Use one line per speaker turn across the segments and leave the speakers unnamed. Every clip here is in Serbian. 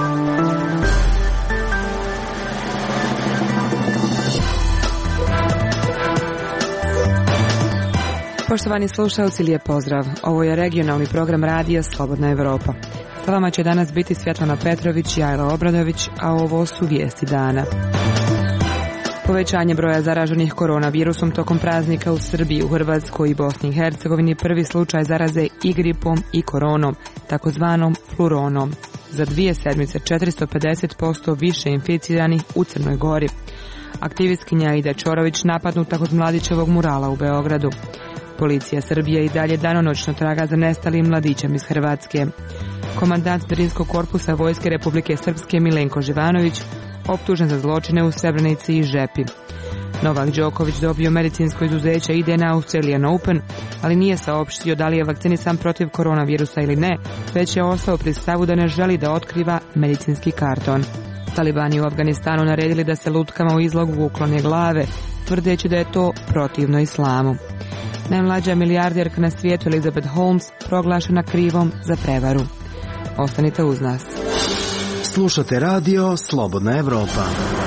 Poštovani slušalci, lijep pozdrav. Ovo je regionalni program radija Slobodna Evropa. Sa vama će danas biti Svjetlana Petrović i Ajla Obradović, a ovo su vijesti dana. Povećanje broja zaraženih koronavirusom tokom praznika u Srbiji, u Hrvatskoj i Bosni i Hercegovini prvi slučaj zaraze i gripom i koronom, takozvanom fluronom. Za 2 sedmice 450% više inficiranih u Crnoj Gori. Aktivistkinja Aida Ćorović napadnuta kod Mladićevog murala u Beogradu. Policija Srbije i dalje danonoćno traga za nestalim mladićem iz Hrvatske. Komandant Drinskog korpusa Vojske Republike Srpske Milenko Živanović optužen za zločine u Srebrenici i Žepi. Novak Đoković dobio medicinsko izuzeće i ide na Australian Open, ali nije saopštio da li je vakcinisan protiv koronavirusa ili ne, već je ostao pri stavu da ne želi da otkriva medicinski karton. Talibani u Afganistanu naredili da se lutkama u izlogu uklone glave, tvrdeći da je to protivno islamu. Najmlađa milijarderka na svijetu Elizabeth Holmes proglašena krivom za prevaru. Ostanite uz nas.
Slušate radio Slobodna Evropa.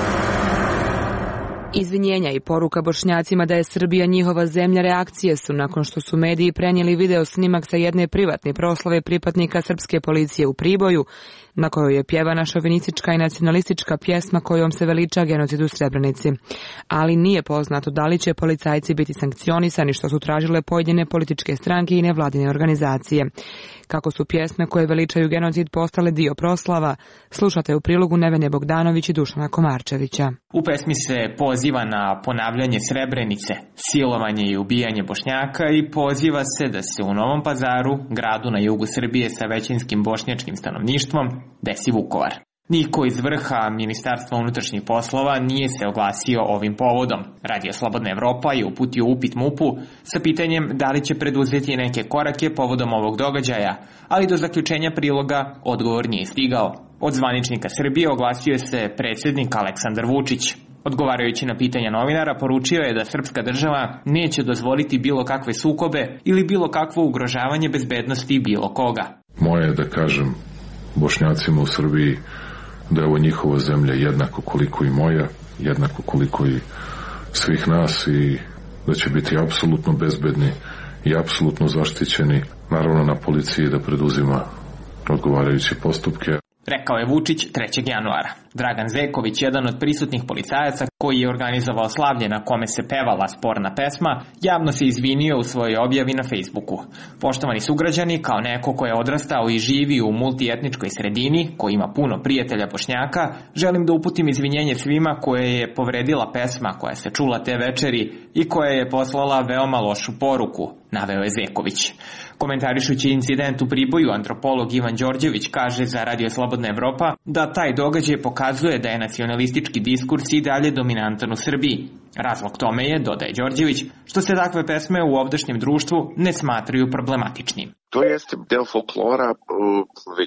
Izvinjenja i poruka Bošnjacima da je Srbija njihova zemlja reakcije su nakon što su mediji prenijeli video snimak sa jedne privatne proslave pripadnika srpske policije u Priboju, na kojoj je pjevana šovinistička i nacionalistička pjesma kojom se veliča genocid u Srebrenici. Ali nije poznato da li će policajci biti sankcionisani, što su tražile pojedine političke stranke i nevladine organizacije. Kako su pjesme koje veličaju genocid postale dio proslava, slušate u prilogu Nevene Bogdanović i Dušana Komarčevića.
U pesmi se poziva na ponavljanje Srebrenice, silovanje i ubijanje Bošnjaka i poziva se da se u Novom Pazaru, gradu na jugu Srbije sa većinskim bošnjačkim stanovništvom, desi Vukovar. Niko iz vrha Ministarstva unutrašnjih poslova nije se oglasio ovim povodom. Radio Slobodna Evropa je uputio upit MUP-u sa pitanjem da li će preduzeti neke korake povodom ovog događaja, ali do zaključenja priloga odgovor nije stigao. Od zvaničnika Srbije oglasio se predsjednik Aleksandar Vučić. Odgovarajući na pitanja novinara, poručio je da srpska država neće dozvoliti bilo kakve sukobe ili bilo kakvo ugrožavanje bezbednosti bilo koga.
Moje je da kažem Bošnjacima u Srbiji da je ovo njihova zemlja jednako koliko i moja, jednako koliko i svih nas i da će biti apsolutno bezbedni i apsolutno zaštićeni. Naravno na policiji da preduzima odgovarajuće postupke.
Rekao je Vučić 3. januara. Dragan Zeković, jedan od prisutnih policajaca koji je organizovao slavlje na kome se pevala sporna pesma, javno se izvinio u svojoj objavi na Facebooku. Poštovani sugrađani, kao neko ko je odrastao i živi u multietničkoj sredini, koji ima puno prijatelja Bošnjaka, želim da uputim izvinjenje svima koje je povredila pesma koja se čula te večeri i koja je poslala veoma lošu poruku, naveo je Zeković. Komentarišući incident u Priboju, antropolog Ivan Đorđević kaže za Radio Slobodna Evropa da taj događaj pokazuje da je nacionalistički diskurs i dalje dominantan u Srbiji. Razlog tome je, dodaje Đorđević, što se takve pesme u ovdašnjem društvu ne smatraju problematičnim.
To jeste deo folklora već,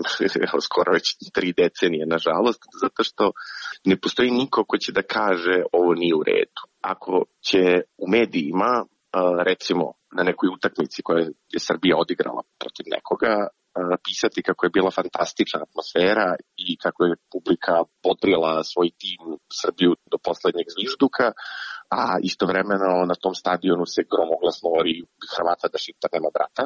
skoro već 3 decenije, nažalost, zato što ne postoji niko ko će da kaže ovo nije u redu. Ako će u medijima, recimo na nekoj utakmici koja je Srbija odigrala protiv nekoga, pisati kako je bila fantastična atmosfera i kako je publika podrila svoj tim Srbiju do poslednjeg zvižduka, a istovremeno na tom stadionu se gromoglasno ori Hrvata da Šiptar nema brata,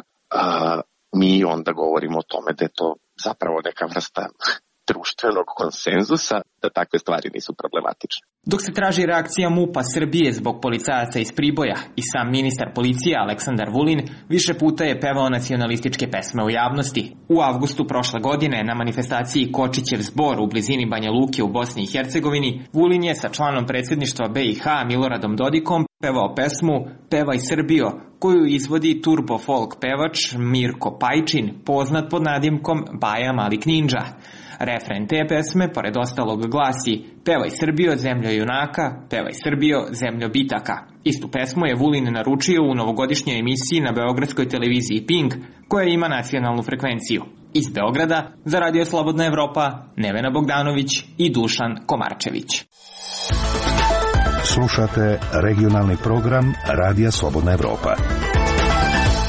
mi onda govorimo o tome da je to zapravo neka vrsta društvenog konsenzusa, da takve stvari nisu problematične.
Dok se traži reakcija MUP-a Srbije zbog policajaca iz Priboja, i sam ministar policije Aleksandar Vulin više puta je pevao nacionalističke pesme u javnosti. U avgustu prošle godine na manifestaciji Kočićev zbor u blizini Banja Luke u Bosni i Hercegovini, Vulin je sa članom predsjedništva BiH Miloradom Dodikom pevao pesmu Pevaj Srbijo, koju izvodi turbo folk pevač Mirko Pajčin, poznat pod nadimkom Baja Malik Ninja. Refren te pesme, pored ostalog, glasi Pevaj Srbijo, zemljo junaka, pevaj Srbijo, zemljo bitaka. Istu pesmu je Vulin naručio u novogodišnjoj emisiji na beogradskoj televiziji Pink, koja ima nacionalnu frekvenciju. Iz Beograda, za Radio Slobodna Evropa, Nevena Bogdanović i Dušan Komarčević.
Slušate regionalni program Radija Slobodna Evropa.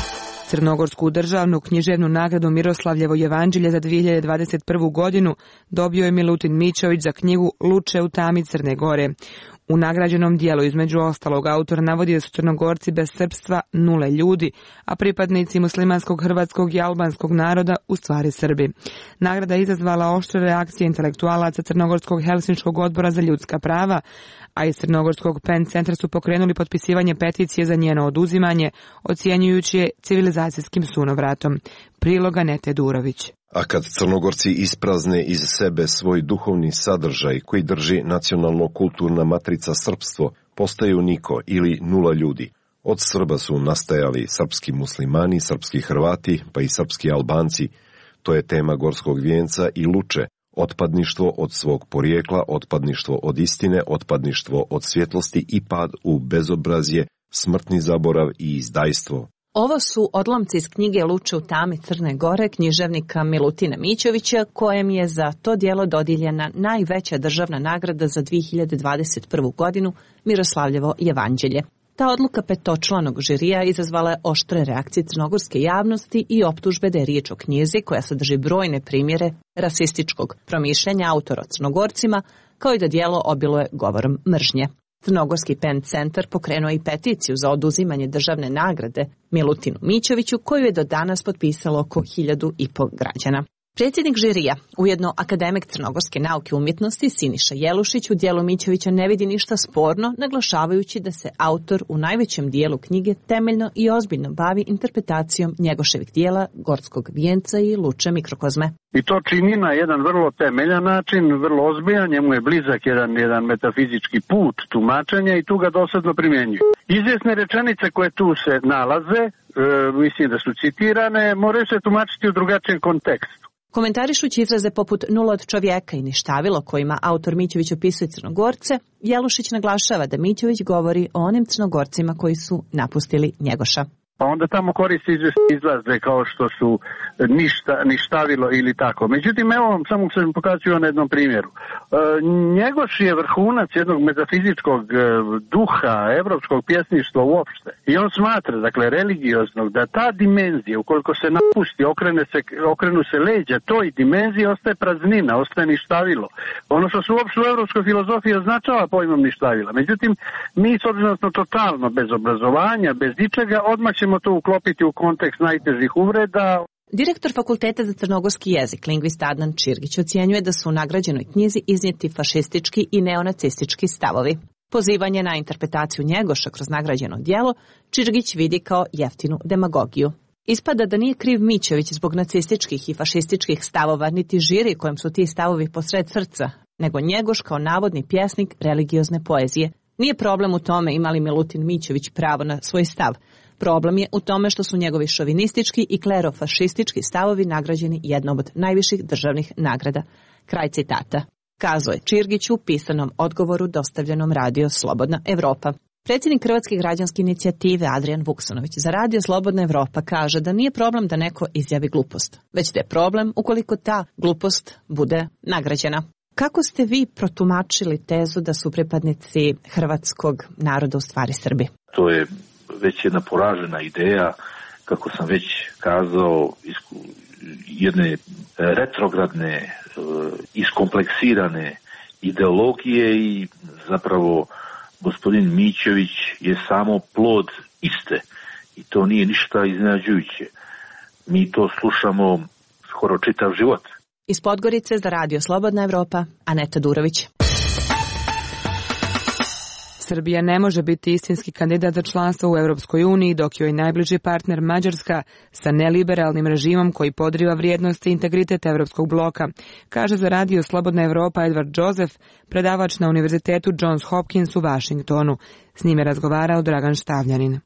Crnogorsku državnu književnu nagradu Miroslavljevo jevanđelje za 2021. godinu dobio je Milutin Mićović za knjigu Luče u tami Crne Gore. U nagrađenom dijelu između ostalog autor navodi da su Crnogorci bez srpstva nule ljudi, a pripadnici muslimanskog, hrvatskog i albanskog naroda u stvari Srbi. Nagrada je izazvala oštre reakcije intelektualaca Crnogorskog Helsinškog odbora za ljudska prava, a iz Crnogorskog PEN centra su pokrenuli potpisivanje peticije za njeno oduzimanje, ocjenjujući je civilizacijskim sunovratom. Priloga Nete Durović.
A kad Crnogorci isprazne iz sebe svoj duhovni sadržaj koji drži nacionalno-kulturna matrica srpstvo, postaju niko ili nula ljudi. Od Srba su nastajali srpski muslimani, srpski Hrvati, pa i srpski Albanci. To je tema Gorskog vijenca i Luče. Otpadništvo od svog porijekla, otpadništvo od istine, otpadništvo od svjetlosti i pad u bezobrazje, smrtni zaborav i izdajstvo.
Ovo su odlomci iz knjige Luče u tami Crne Gore književnika Milutina Mićovića, kojem je za to djelo dodijeljena najveća državna nagrada za 2021. godinu Miroslavljevo jevanđelje. Ta odluka petočlanog žirija izazvala je oštre reakcije crnogorske javnosti i optužbe da je riječ o knjizi koja sadrži brojne primjere rasističkog promišljanja autora o Crnogorcima, kao i da djelo obiluje govorom mržnje. Crnogorski PEN centar pokrenuo i peticiju za oduzimanje državne nagrade Milutinu Mićoviću, koju je do danas potpisalo oko 1.500 građana. Predsjednik žirija, ujedno akademik crnogorske nauke i umjetnosti Siniša Jelušić u djelu Mićovića ne vidi ništa sporno, naglašavajući da se autor u najvećem dijelu knjige temeljno i ozbiljno bavi interpretacijom Njegoševih dijela Gorskog vijenca i Luče mikrokozme.
I to čini na jedan vrlo temeljan način, vrlo ozbiljan, njemu je blizak jedan metafizički put tumačenja i tu ga dosadno primjenjuje. Izvjesne rečenice koje tu se nalaze, mislim da su citirane, moraju se tumačiti u drugačijem kontekstu.
Komentarišući izraze poput nula od čovjeka i ništavilo kojima autor Mićović opisuje Crnogorce, Jelušić naglašava da Mićović govori o onim Crnogorcima koji su napustili Njegoša.
Pa onda tamo koristi izraze kao što su ništavilo ili tako. Međutim, evo vam samo sam pokazio na jednom primjeru. Njegoš je vrhunac jednog metafizičkog duha, evropskog pjesništva uopšte. I on smatra, dakle, religioznog, da ta dimenzija, ukoliko se napusti, okrenu se leđa, toj dimenziji ostaje praznina, ostaje ništavilo. Ono što se uopšte u evropskoj filozofiji označava pojmom ništavila. Međutim, mi s obzirom totalno bez obrazovanja, bez ničega, odmah ćemo to uklopiti u kontekst najtežih uvreda.
Direktor Fakulteta za crnogorski jezik, lingvist Adnan Čirgić, ocjenjuje da su u nagrađenoj knjizi iznijeti fašistički i neonacistički stavovi. Pozivanje na interpretaciju Njegoša kroz nagrađeno djelo Čirgić vidi kao jeftinu demagogiju. Ispada da nije kriv Mićović zbog nacističkih i fašističkih stavova, niti žiri kojem su ti stavovi posred srca, nego Njegoš kao navodni pjesnik religiozne poezije. Nije problem u tome ima li Milutin Mićović pravo na svoj stav. Problem je u tome što su njegovi šovinistički i klerofašistički stavovi nagrađeni jednom od najviših državnih nagrada. Kraj citata. Kazao je Čirgić u pisanom odgovoru dostavljenom Radio Slobodna Evropa. Predsjednik Hrvatske građanske inicijative Adrijan Vuksonović za Radio Slobodna Evropa kaže da nije problem da neko izjavi glupost, već da je problem ukoliko ta glupost bude nagrađena. Kako ste vi protumačili tezu da su pripadnici hrvatskog naroda u stvari Srbi?
To je već jedna poražena ideja, kako sam već kazao, jedne retrogradne, iskompleksirane ideologije i zapravo gospodin Mićović je samo plod iste i to nije ništa iznenađujuće. Mi to slušamo skoro čitav život.
Iz Podgorice za Radio Slobodna Evropa, Aneta Durović.
Srbija ne može biti istinski kandidat za članstvo u Europskoj uniji dok joj najbliži partner Mađarska sa neliberalnim režimom koji podriva vrijednosti i integritet Europskog bloka, kaže za Radio Slobodna Evropa Edward Joseph, predavač na Univerzitetu Johns Hopkins u Vašingtonu. S njime razgovarao Dragan Štavljanin.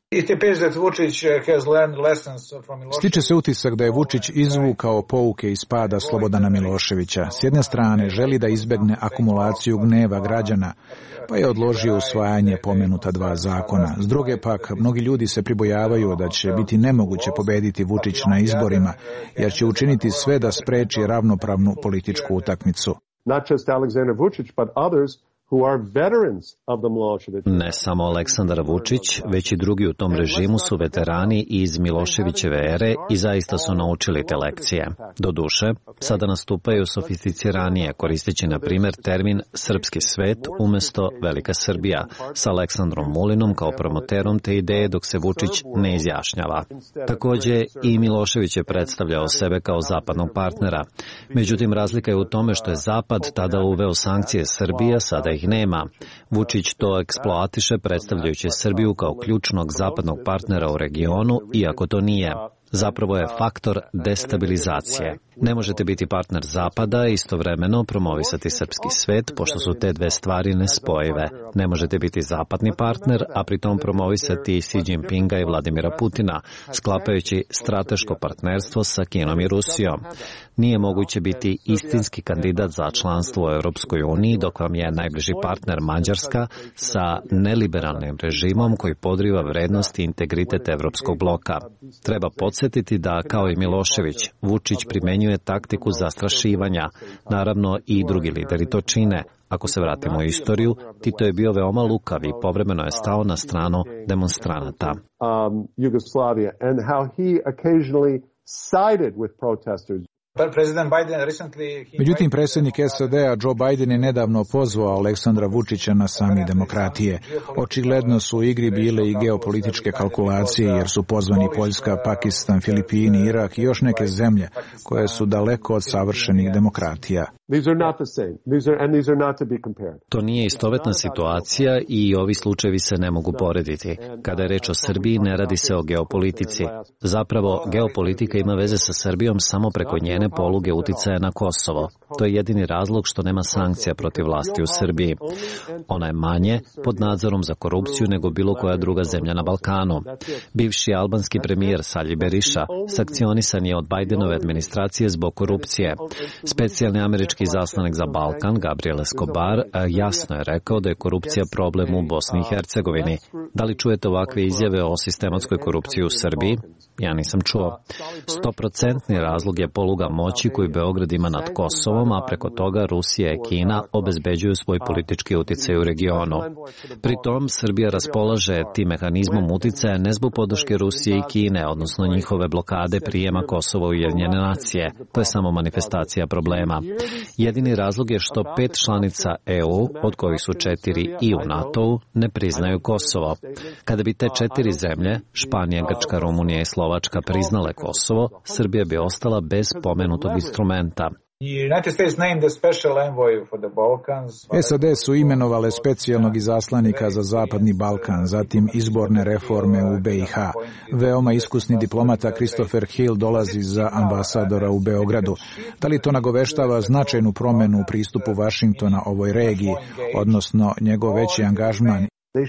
Stiče se utisak da je Vučić izvukao pouke iz pada Slobodana Miloševića. S jedne strane želi da izbegne akumulaciju gneva građana, pa je odložio usvajanje pomenuta 2 zakona. S druge pak, mnogi ljudi se pribojavaju da će biti nemoguće pobediti Vučić na izborima, jer će učiniti sve da spreči ravnopravnu političku utakmicu.
Not just Aleksandar Vučić, but others Ne samo Aleksandar Vučić, već i drugi u tom režimu su veterani iz Miloševićeve ere i zaista su naučili te lekcije. Doduše, sada nastupaju sofisticiranije, koristeći na primjer termin srpski svet umesto Velika Srbija, sa Aleksandrom Vulinom kao promoterom te ideje dok se Vučić ne izjašnjava. Takođe, i Milošević je predstavljao sebe kao zapadnog partnera. Međutim, razlika je u tome što je Zapad tada uveo sankcije Srbije, sada ih nema. Vučić to eksploatiše predstavljajući Srbiju kao ključnog zapadnog partnera u regionu, iako to nije. Zapravo je faktor destabilizacije. Ne možete biti partner Zapada i istovremeno promovisati srpski svet, pošto su te dve stvari nespojive. Ne možete biti zapadni partner, a pritom promovisati Xi Jinpinga i Vladimira Putina, sklapajući strateško partnerstvo sa Kinom i Rusijom. Nije moguće biti istinski kandidat za članstvo u Europskoj uniji, dok vam je najbliži partner Mađarska sa neliberalnim režimom koji podriva vrednosti i integritet Evropskog bloka. Treba podsjetiti da, kao i Milošević, Vučić primenjuje taktiku zastrašivanja. Naravno, i drugi lideri to čine. Ako se vratimo u istoriju, Tito je bio veoma lukav i povremeno je stao na stranu demonstranata.
Međutim, predsjednik SAD-a Joe Biden je nedavno pozvao Aleksandra Vučića na sami demokratije. Očigledno su u igri bile i geopolitičke kalkulacije, jer su pozvani Poljska, Pakistan, Filipini, Irak i još neke zemlje koje su daleko od savršenih demokratija.
To nije istovetna situacija i ovi slučajevi se ne mogu porediti. Kada je reč o Srbiji, ne radi se o geopolitici. Zapravo, geopolitika ima veze sa Srbijom samo preko njene poluge uticaja na Kosovo. To je jedini razlog što nema sankcija protiv vlasti u Srbiji. Ona je manje pod nadzorom za korupciju nego bilo koja druga zemlja na Balkanu. Bivši albanski premijer Salji Beriša sankcionisan je od Bidenove administracije zbog korupcije. Specijalni američki zaslanik za Balkan, Gabriel Escobar, jasno je rekao da je korupcija problem u Bosni i Hercegovini. Da li čujete ovakve izjave o sistematskoj korupciji u Srbiji? Ja nisam čuo. 100% razlog je poluga moći koju Beograd ima nad Kosovom, a preko toga Rusija i Kina obezbeđuju svoj politički uticaj u regionu. Pritom, Srbija raspolaže tim mehanizmom uticaja ne zbog podrške Rusije i Kine, odnosno njihove blokade prijema Kosova u Ujedinjene nacije. To je samo manifestacija problema. Jedini razlog je što 5 članica EU, od kojih su 4 i u NATO-u, ne priznaju Kosovo. Kada bi te 4 zemlje, Španija, Grčka, Rumunija i Slovačka, priznale Kosovo, Srbija bi ostala bez pomenutog instrumenta.
SAD su imenovale specijalnog izaslanika za Zapadni Balkan, zatim izborne reforme u BiH. Veoma iskusni diplomata Christopher Hill dolazi za ambasadora u Beogradu. Da li to nagoveštava značajnu promenu u pristupu Vašingtona ovoj regiji, odnosno njegov veći angažman?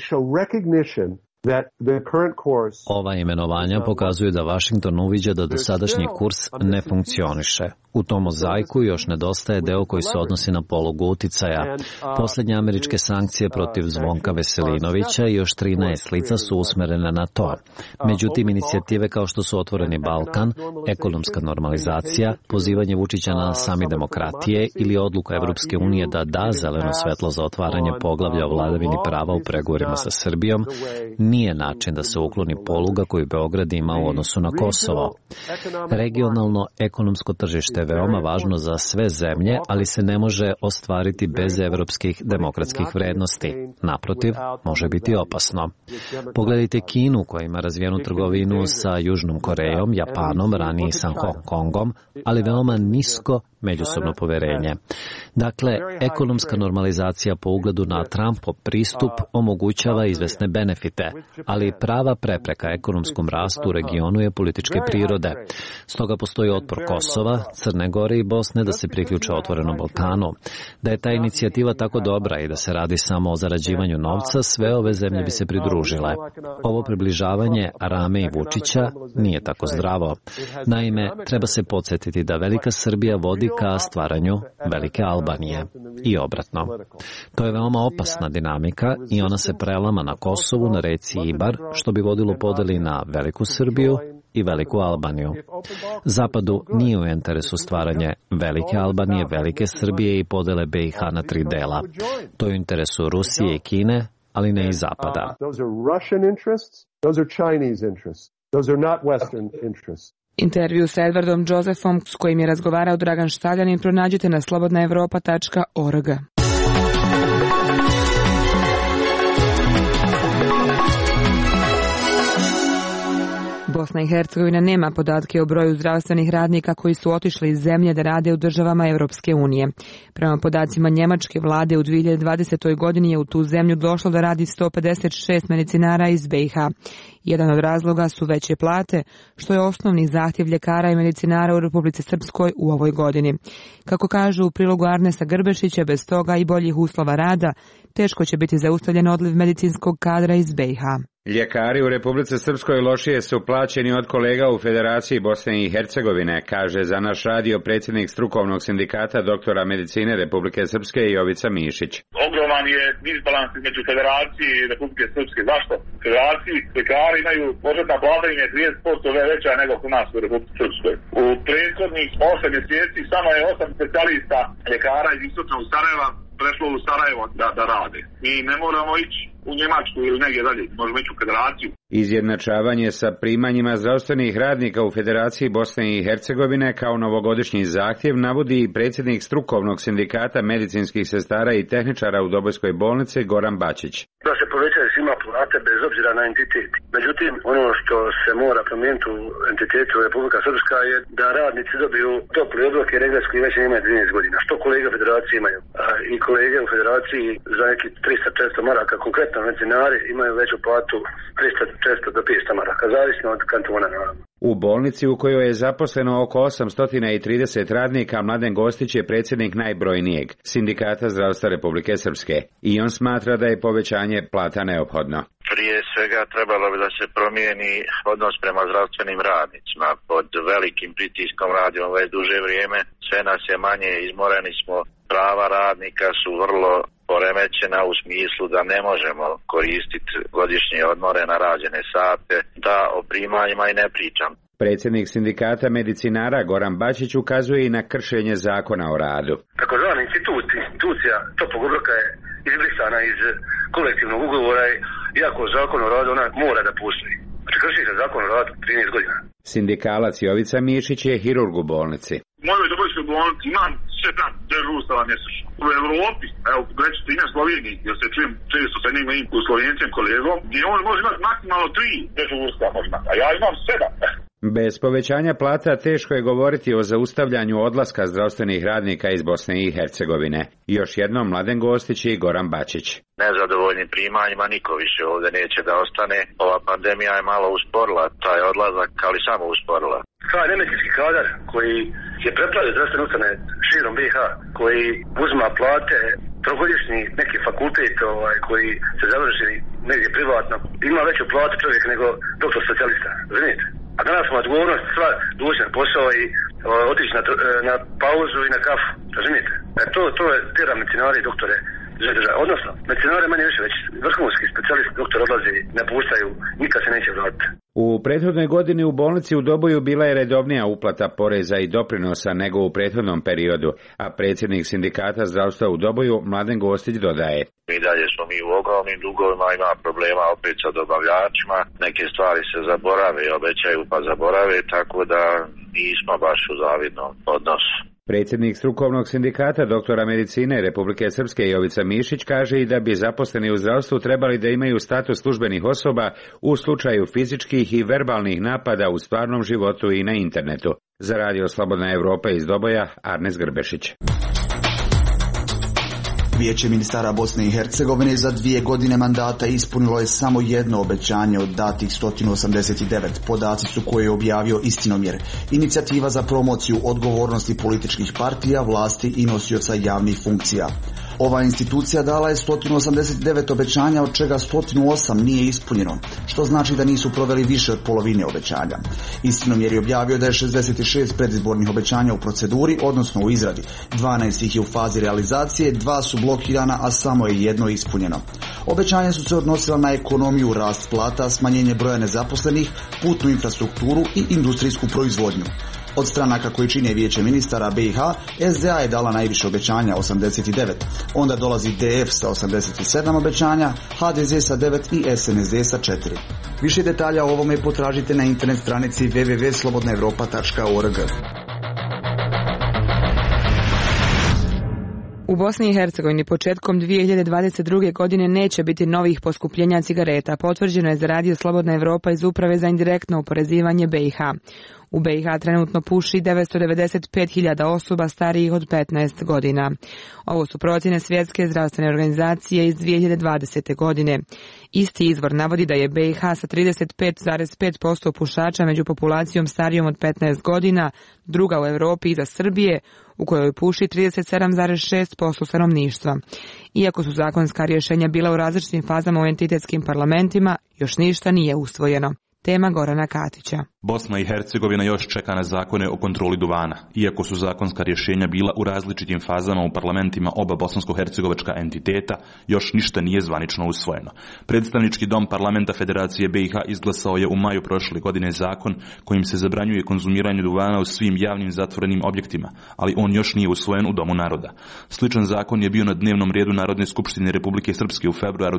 Ova imenovanja pokazuju da Vašington uviđa da dosadašnji kurs ne funkcioniše. U tom mozaiku još nedostaje deo koji se odnosi na polugu uticaja. Posljednje američke sankcije protiv Zvonka Veselinovića i još 13 lica su usmerene na to. Međutim, inicijative kao što su Otvoreni Balkan, ekonomska normalizacija, pozivanje Vučića na sami demokratije ili odluka Evropske unije da da zeleno svetlo za otvaranje poglavlja o vladavini prava u pregovorima sa Srbijom, nije način da se ukloni poluga koju Beograd ima u odnosu na Kosovo. Regionalno ekonomsko tržište je veoma važno za sve zemlje, ali se ne može ostvariti bez evropskih demokratskih vrednosti. Naprotiv, može biti opasno. Pogledajte Kinu koja ima razvijenu trgovinu sa Južnom Korejom, Japanom, ranije i sa Hong Kongom, ali veoma nisko međusobno poverenje. Dakle, ekonomska normalizacija po ugledu na Trumpov pristup omogućava izvesne benefite, ali prava prepreka ekonomskom rastu u regionu je političke prirode. Stoga postoji otpor Kosova, Crne Gore i Bosne da se priključe Otvorenom Balkanu. Da je ta inicijativa tako dobra i da se radi samo o zarađivanju novca, sve ove zemlje bi se pridružile. Ovo približavanje Rame i Vučića nije tako zdravo. Naime, treba se podsjetiti da Velika Srbija vodi ka stvaranju Velike Albanije i obratno. To je veoma opasna dinamika i ona se prelama na Kosovu, na reci Ibar, što bi vodilo podeli na Veliku Srbiju i Veliku Albaniju. Zapadu nije u interesu stvaranje velike Albanije, velike Srbije i podele BiH na 3 dela. To je u interesu Rusije i Kine, ali ne i Zapada.
Intervju sa Edwardom Josephom s kojim je razgovarao Dragan Štaljanin pronađite na slobodnaevropa.org. Bosna i Hercegovina nema podatke o broju zdravstvenih radnika koji su otišli iz zemlje da rade u državama Europske unije. Prema podacima njemačke vlade u 2020. godini je u tu zemlju došlo da radi 156 medicinara iz BiH. Jedan od razloga su veće plate, što je osnovni zahtjev ljekara i medicinara u Republici Srpskoj u ovoj godini. Kako kažu u prilogu Arnesa Grbešića, bez toga i boljih uslova rada, teško će biti zaustavljen odliv medicinskog kadra iz BiH.
Ljekari u Republici Srpskoj lošije su plaćeni od kolega u Federaciji Bosne i Hercegovine, kaže za naš radio predsjednik strukovnog sindikata doktora medicine Republike Srpske Jovica Mišić.
Ogroman je disbalans između Federacije i Republike Srpske. Zašto? Federaciji ljekari imaju početna plata im je 30% veća nego kod nas u Republike Srpskoj. U prethodnih 8 mjeseci samo je 8 specijalista ljekara iz istočnog Sarajeva prešlo u Sarajevo da rade. Mi ne moramo ići u Njemačku ili negdje dalje, možemo ići u Federaciju.
Izjednačavanje sa primanjima zdravstvenih radnika u Federaciji Bosne i Hercegovine kao novogodišnji zahtjev navodi i predsjednik strukovnog sindikata medicinskih sestara i tehničara u Dobojskoj bolnici Goran Bačić.
Da se povećaju svima plate bez obzira na entitet. Međutim, ono što se mora promijeniti u entitetu Republika Srpska je da radnici dobiju topli obrok i regres koji već imaju 12 godina. Što kolege u Federaciji imaju. I kolege u Federaciji za neki 300-400 maraka, konkretno medicinari imaju veću platu 300 do 500 maraka, zavisno od kantona naravno.
U bolnici u kojoj je zaposleno oko 830 radnika, Mladen Gostić je predsjednik najbrojnijeg sindikata zdravstva Republike Srpske i on smatra da je povećanje plata neophodno.
Prije svega trebalo bi da se promijeni odnos prema zdravstvenim radnicima. Pod velikim pritiskom radimo već duže vrijeme, sve nas je manje, izmoreni smo, prava radnika su vrlo poremećena u smislu da ne možemo koristiti godišnje odmore na rađene sate, da o primanjima i ne pričam.
Predsjednik sindikata medicinara Goran Bačić ukazuje i na kršenje zakona o radu.
Takozvana institucija toplog obroka je izbrisana iz kolektivnog ugovora, iako zakon o radu ona mora da postoji. Znači krši se zakon o radu 13 godina.
Sindikalac Jovica Mišić je hirurg u bolnici.
U mojoj Dobojskoj bolnici imam 7 dežurstava mjesečno. U Evropi, evo reći primjer Sloveniji, jer se čujem često sa njim u Slovencem kolegom, gdje on može imati maksimalno 3 dežurstva, a ja imam 7.
Bez povećanja plata teško je govoriti o zaustavljanju odlaska zdravstvenih radnika iz Bosne i Hercegovine. Još jednom Mladen Gostić i Goran Bačić.
Nezadovoljni primanjima niko više ovdje neće da ostane. Ova pandemija je malo usporila taj odlazak, ali samo usporila.
Taj nemedicinski kadar koji je preplavio zdravstvene ustanove širom BiH, koji uzma plate, trogodišnji neki fakultet koji se završili negdje privatno, ima veću platu čovjek nego doktor specijalista, razumijete? A danas smo odgovornost sva doći na posao i otići na pauzu i na kafu, razumijete? To je tjera medicinari i doktore za države. Odnosno, medicinari manje više već vrhunski specijalisti doktor odlazi, ne puštaju, nikad se neće vratiti.
U prethodnoj godini u bolnici u Doboju bila je redovnija uplata poreza i doprinosa nego u prethodnom periodu, a predsjednik sindikata zdravstva u Doboju Mladen Gostić dodaje.
I dalje smo mi u ogromnim dugovima, ima problema opet sa dobavljačima, neke stvari se zaborave, obećaju pa zaborave, tako da nismo baš u zavidnom odnosu.
Predsjednik strukovnog sindikata doktora medicine Republike Srpske Jovica Mišić kaže i da bi zaposleni u zdravstvu trebali da imaju status službenih osoba u slučaju fizičkih i verbalnih napada u stvarnom životu i na internetu. Za radio Slobodna Evropa iz Doboja, Arnes Grbešić.
Vijeće ministara Bosne i Hercegovine za 2 godine mandata ispunilo je samo jedno obećanje od datih 189. Podaci su koje je objavio Istinomjer, inicijativa za promociju odgovornosti političkih partija, vlasti i nosioca javnih funkcija. Ova institucija dala je 189 obećanja, od čega 108 nije ispunjeno, što znači da nisu proveli više od polovine obećanja. Istinomjer je objavio da je 66 predizbornih obećanja u proceduri, odnosno u izradi. 12 ih je u fazi realizacije, 2 su blokirana, a samo je jedno ispunjeno. Obećanja su se odnosila na ekonomiju, rast plata, smanjenje broja nezaposlenih, putnu infrastrukturu i industrijsku proizvodnju. Od stranaka koji čine Vijeće ministara BiH, SDA je dala najviše obećanja, 89. Onda dolazi DF sa 87 obećanja, HDZ sa 9 i SNSD sa 4. Više detalja o ovome potražite na internet stranici www.slobodnaevropa.org.
U Bosni i Hercegovini početkom 2022. godine neće biti novih poskupljenja cigareta, potvrđeno je za Radio Slobodna Evropa iz Uprave za indirektno oporezivanje BiH. U BiH trenutno puši 995.000 osoba starijih od 15 godina. Ovo su procjene Svjetske zdravstvene organizacije iz 2020. godine. Isti izvor navodi da je BiH sa 35,5% pušača među populacijom starijom od 15 godina, druga u Europi iza Srbije, u kojoj puši 37,6% stanovništva. Iako su zakonska rješenja bila u različitim fazama u entitetskim parlamentima, još ništa nije usvojeno. Tema Gorana Katića.
Bosna i Hercegovina još čeka na zakone o kontroli duvana. Iako su zakonska rješenja bila u različitim fazama u parlamentima oba bosansko-hercegovačka entiteta, još ništa nije zvanično usvojeno. Predstavnički dom parlamenta Federacije BiH izglasao je u maju prošle godine zakon kojim se zabranjuje konzumiranje duvana u svim javnim zatvorenim objektima, ali on još nije usvojen u Domu naroda. Sličan zakon je bio na dnevnom redu Narodne skupštine Republike Srpske u februaru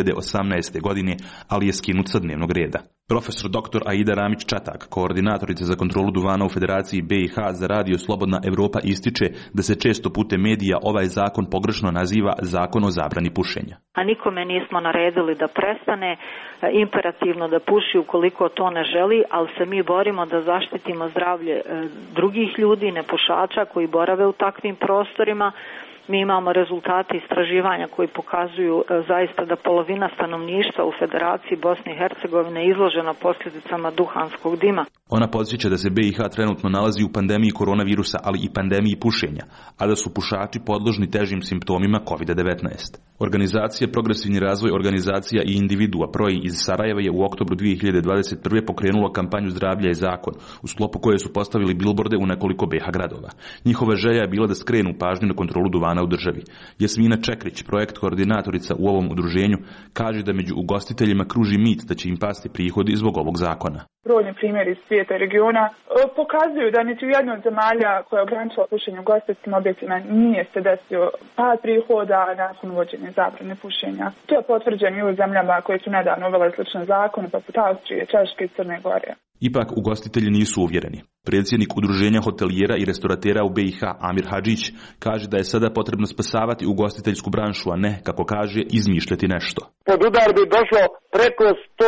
2018. godine, ali je skinut sa dnevnog reda. Profesor dr. Aida Ramić-Čatak, koordinatorica za kontrolu duvana u Federaciji BiH za Radio Slobodna Evropa, ističe da se često putem medija ovaj zakon pogrešno naziva zakon o zabrani pušenja.
A nikome nismo naredili da prestane imperativno da puši ukoliko to ne želi, ali se mi borimo da zaštitimo zdravlje drugih ljudi, nepušača koji borave u takvim prostorima. Mi imamo rezultate istraživanja koji pokazuju zaista da polovina stanovništva u Federaciji Bosne i Hercegovine je izložena posljedicama duhanskog dima.
Ona podsjeća da se BiH trenutno nalazi u pandemiji koronavirusa, ali i pandemiji pušenja, a da su pušači podložni težim simptomima COVID-19. Organizacija Progresivni razvoj organizacija i individua PROI iz Sarajeva je u oktobru 2021. pokrenula kampanju Zdravlje je zakon, u sklopu koje su postavili bilborde u nekoliko BiH gradova. Njihova želja je bila da skrenu pažnju na kontrolu duvana u državi. Jasmina Čekrić, projekt koordinatorica u ovom udruženju, kaže da među ugostiteljima kruži mit da će im pasti prihodi zbog ovog zakona.
Brojni primjeri iz svijeta i regiona pokazuju da niti u jednoj od zemalja koja je ograničila pušenje u ugostiteljskim objektima nije se desio pad prihoda nakon uvođenja zabrane pušenja. To je potvrđeno i u zemljama koje su nedavno uvele slične zakone, poput Austrije, Češke i Crne Gore.
Ipak ugostitelji nisu uvjereni. Predsjednik udruženja hotelijera i restoratera u BiH Amir Hadžić kaže da je sada potrebno spasavati ugostiteljsku branšu, a ne, kako kaže, izmišljati nešto.
Pod udar bi došlo preko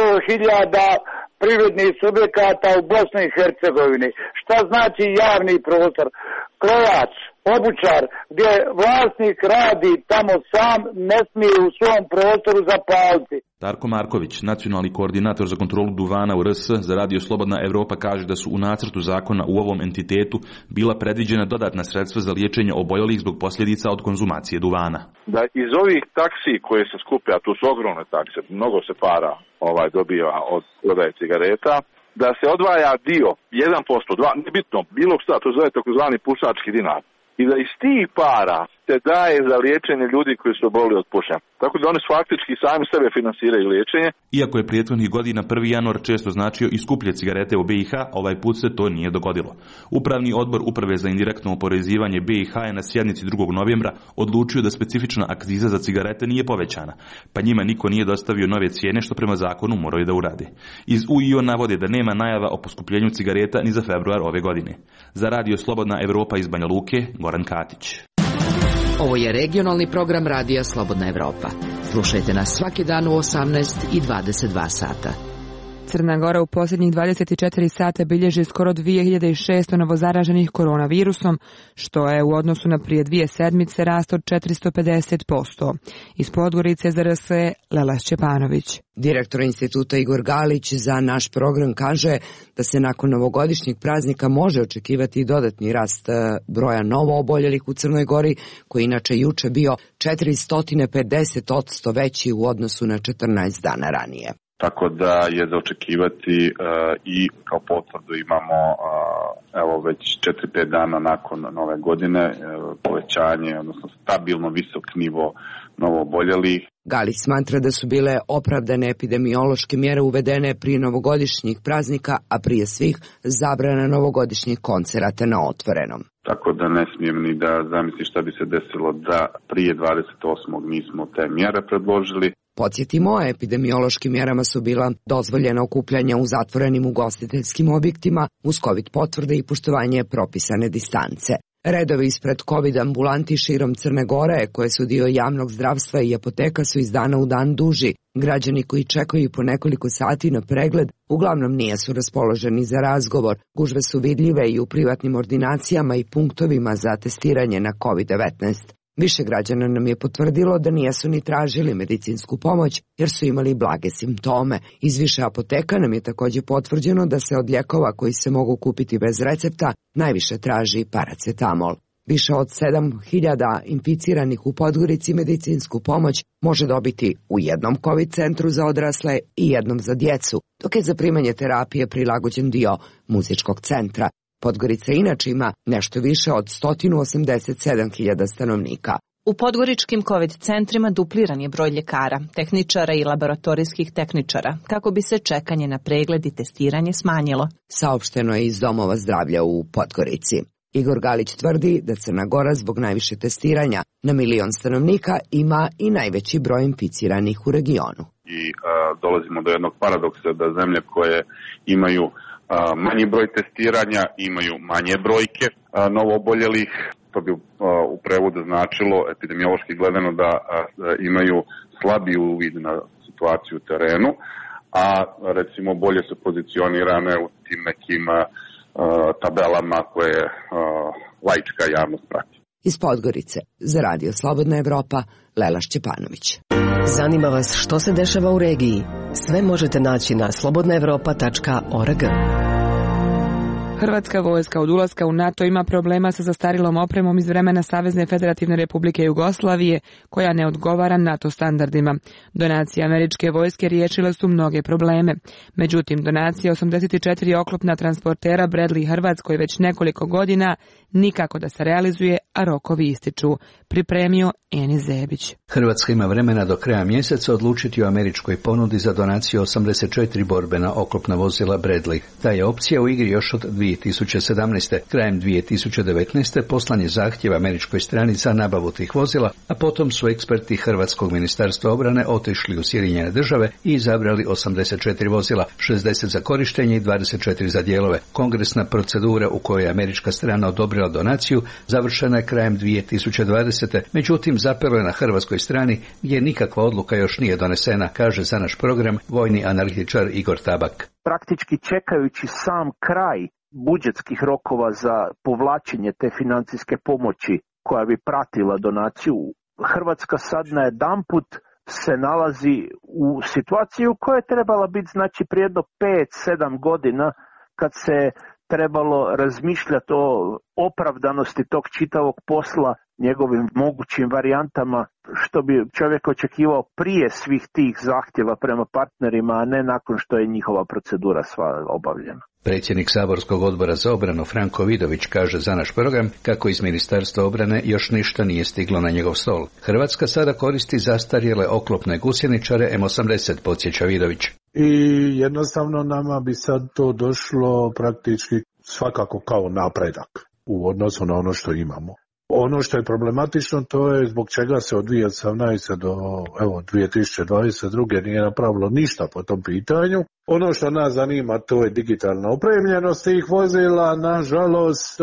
100.000 privrednih subjekata u Bosni i Hercegovini. Šta znači javni prostor? Krojač, obućar, gdje vlasnik radi tamo sam, ne smije u svom prostoru zapaliti.
Darko Marković, nacionalni koordinator za kontrolu duvana u RS za Radio Slobodna Evropa, kaže da su u nacrtu zakona u ovom entitetu bila predviđena dodatna sredstva za liječenje oboljelih zbog posljedica od konzumacije duvana.
Da iz ovih taksi koje se skupe, a tu su ogromne takse, mnogo se para dobija od prodaje cigareta, da se odvaja dio, 1%, 2%, nebitno, bilo šta, to zove takozvani pušački dinar. I da iz tih para se daje za liječenje ljudi koji su obolili od pušenja. Tako da oni faktički sami sebe finansiraju liječenje.
Iako je prethodnih godina 1. januar često značio i skuplje cigarete u BiH, ovaj put se to nije dogodilo. Upravni odbor Uprave za indirektno oporezivanje BiH je na sjednici 2. novembra odlučio da specifična akciza za cigarete nije povećana, pa njima niko nije dostavio nove cijene što prema zakonu moraju da urade. Iz UIO navode da nema najava o poskupljenju cigareta ni za februar ove godine. Za Radio Slobodna Evropa iz Banja Luke, Goran Katić.
Ovo je regionalni program Radija Slobodna Evropa. Slušajte nas svaki dan u 18 i 22 sata.
Crna Gora u posljednjih 24 sata bilježi skoro 2600 novozaraženih koronavirusom, što je u odnosu na prije 2 sedmice rast od 450%. Iz Podgorice za RS Lela Šćepanović.
Direktor instituta Igor Galić za naš program kaže da se nakon novogodišnjeg praznika može očekivati i dodatni rast broja novo oboljelih u Crnoj Gori, koji inače juče bio 450% veći u odnosu na 14 dana ranije.
Tako da je za očekivati i kao potvrdu imamo evo već 4-5 dana nakon nove godine povećanje, odnosno stabilno visok nivo novooboljelih.
Galić smatra da su bile opravdane epidemiološke mjere uvedene prije novogodišnjih praznika, a prije svih zabrana novogodišnjih koncerata na otvorenom.
Tako da ne smijem ni da zamislim šta bi se desilo da prije 28. nismo te mjere predložili.
Podsjetimo, epidemiološkim mjerama su bila dozvoljena okupljanja u zatvorenim ugostiteljskim objektima uz COVID potvrde i poštovanje propisane distance. Redovi ispred COVID ambulanti širom Crne Gore, koje su dio javnog zdravstva i apoteka, su iz dana u dan duži. Građani koji čekaju po nekoliko sati na pregled uglavnom nisu raspoloženi za razgovor. Gužve su vidljive i u privatnim ordinacijama i punktovima za testiranje na COVID-19. Više građana nam je potvrdilo da nisu ni tražili medicinsku pomoć jer su imali blage simptome. Iz više apoteka nam je također potvrđeno da se od lijekova koji se mogu kupiti bez recepta najviše traži paracetamol. Više od 7000 inficiranih u Podgorici medicinsku pomoć može dobiti u jednom COVID centru za odrasle i jednom za djecu, dok je za primanje terapije prilagođen dio muzičkog centra. Podgorica inače ima nešto više od 187.000 stanovnika.
U podgoričkim COVID centrima dupliran je broj ljekara, tehničara i laboratorijskih tehničara, kako bi se čekanje na pregled i testiranje smanjilo.
Saopšteno je iz domova zdravlja u Podgorici. Igor Galić tvrdi da Crna Gora zbog najviše testiranja na 1.000.000 stanovnika ima i najveći broj inficiranih u regionu.
I dolazimo do jednog paradoksa da zemlje koje imaju manji broj testiranja imaju manje brojke novooboljelih. To bi u prevodu značilo epidemiološki gledano da imaju slabiji uvid na situaciju u terenu, a recimo bolje su pozicionirane u tim nekim tabelama koje laička javnost prati.
Iz Podgorice za Radio Slobodna Evropa, Lela Šćepanović.
Zanima vas što se dešava u regiji? Sve možete naći na slobodnaevropa.org.
Hrvatska vojska od ulaska u NATO ima problema sa zastarilom opremom iz vremena Savezne Federativne Republike Jugoslavije, koja ne odgovara NATO standardima. Donacije američke vojske riješile su mnoge probleme. Međutim, donacija 84 oklopna transportera Bradley Hrvatskoj već nekoliko godina nikako da se realizuje, a rokovi ističu. Pripremio Eni Zebić.
Hrvatska ima vremena do kraja mjeseca odlučiti o američkoj ponudi za donaciju 84 borbena oklopna vozila Bradley. Ta je opcija u igri još od 2017. Krajem 2019. poslan je zahtjev američkoj strani za nabavu tih vozila, a potom su eksperti Hrvatskog ministarstva obrane otišli u Sjedinjene Države i izabrali 84 vozila, 60 za korištenje i 24 za dijelove. Kongresna procedura u kojoj je američka strana odobrila donaciju završena je krajem 2020. Međutim, zapelo je na hrvatskoj strani gdje nikakva odluka još nije donesena, kaže za naš program vojni analitičar Igor Tabak.
Praktički čekajući sam kraj budžetskih rokova za povlačenje te financijske pomoći koja bi pratila donaciju, Hrvatska sad najedanput se nalazi u situaciji u kojoj je trebala biti znači prije jedno 5-7 godina kad se trebalo razmišljati o opravdanosti tog čitavog posla, njegovim mogućim varijantama, što bi čovjek očekivao prije svih tih zahtjeva prema partnerima, a ne nakon što je njihova procedura sva obavljena.
Predsjednik Saborskog odbora za obranu Franko Vidović kaže za naš program kako iz Ministarstva obrane još ništa nije stiglo na njegov stol. Hrvatska sada koristi zastarjele oklopne gusjeničare M80, podsjeća Vidović.
I jednostavno nama bi sad to došlo praktički svakako kao napredak u odnosu na ono što imamo. Ono što je problematično to je zbog čega se od 2018. do 2022. nije napravilo ništa po tom pitanju. Ono što nas zanima to je digitalna opremljenost tih vozila. Nažalost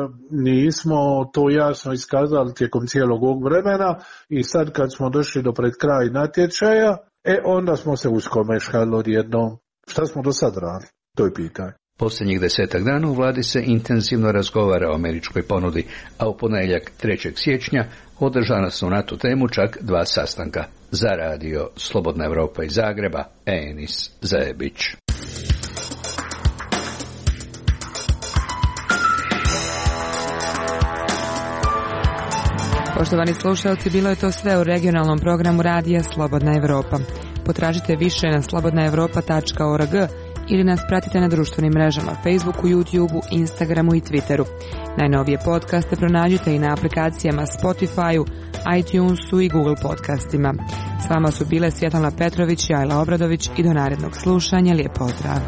nismo to jasno iskazali tijekom cijelog ovog vremena i sad kad smo došli do pred kraj natječaja, onda smo se uskomeškali odjednom. Šta smo do sad radili? To je pitanje.
Posljednjih 10 dana u vladi se intenzivno razgovara o američkoj ponudi, a u ponedjeljak 3. siječnja održana su na tu temu čak 2 sastanka. Za radio Slobodna Evropa iz Zagreba, Enis Zajebić.
Poštovani slušalci, bilo je to sve u regionalnom programu radija Slobodna Evropa. Potražite više na slobodnaevropa.org ili nas pratite na društvenim mrežama Facebooku, YouTubeu, Instagramu i Twitteru. Najnovije podcaste pronađite i na aplikacijama Spotify-u, iTunesu i Google podcastima. S vama su bile Svjetlana Petrović i Ajla Obradović i do narednog slušanja. Lijep pozdrav!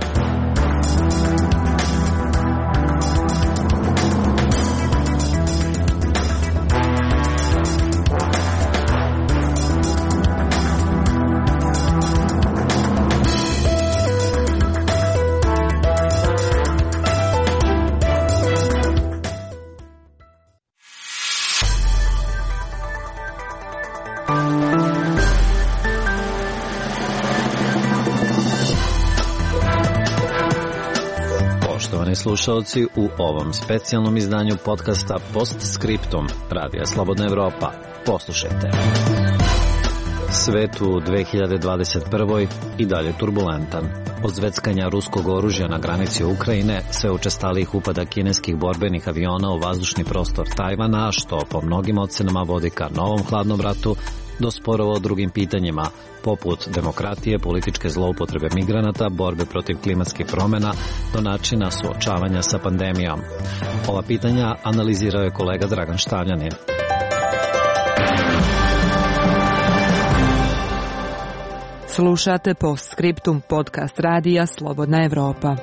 Slušalci, u ovom specijalnom izdanju podcasta Postscriptum Radija Slobodna Evropa. Poslušajte. Svet u 2021. i dalje turbulentan. Od zveckanja ruskog oružja na granici Ukrajine, sve učestalijih upada kineskih borbenih aviona u vazdušni prostor Tajvana, što po mnogim ocenama vodi ka novom hladnom ratu, do sporova o drugim pitanjima, poput demokratije, političke zloupotrebe migranata, borbe protiv klimatskih promjena, do načina suočavanja sa pandemijom. Ova pitanja analizirao je kolega Dragan Štavljanin.
Slušate Postscriptum, podcast radija Slobodna Evropa.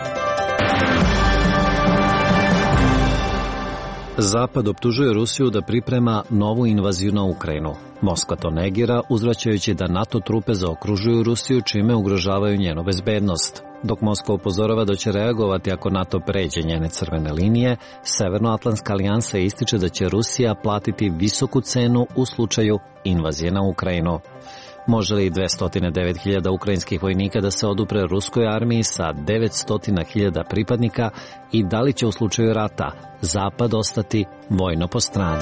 Zapad optužuje Rusiju da priprema novu invaziju na Ukrajinu. Moskva to negira, uzvraćajući da NATO trupe zaokružuju Rusiju, čime ugrožavaju njenu bezbednost. Dok Moskva upozorava da će reagovati ako NATO pređe njene crvene linije, Severnoatlantska alijansa ističe da će Rusija platiti visoku cenu u slučaju invazije na Ukrajinu. Može li 209.000 ukrajinskih vojnika da se odupre ruskoj armiji sa 900.000 pripadnika i da li će u slučaju rata Zapad ostati vojno po strani?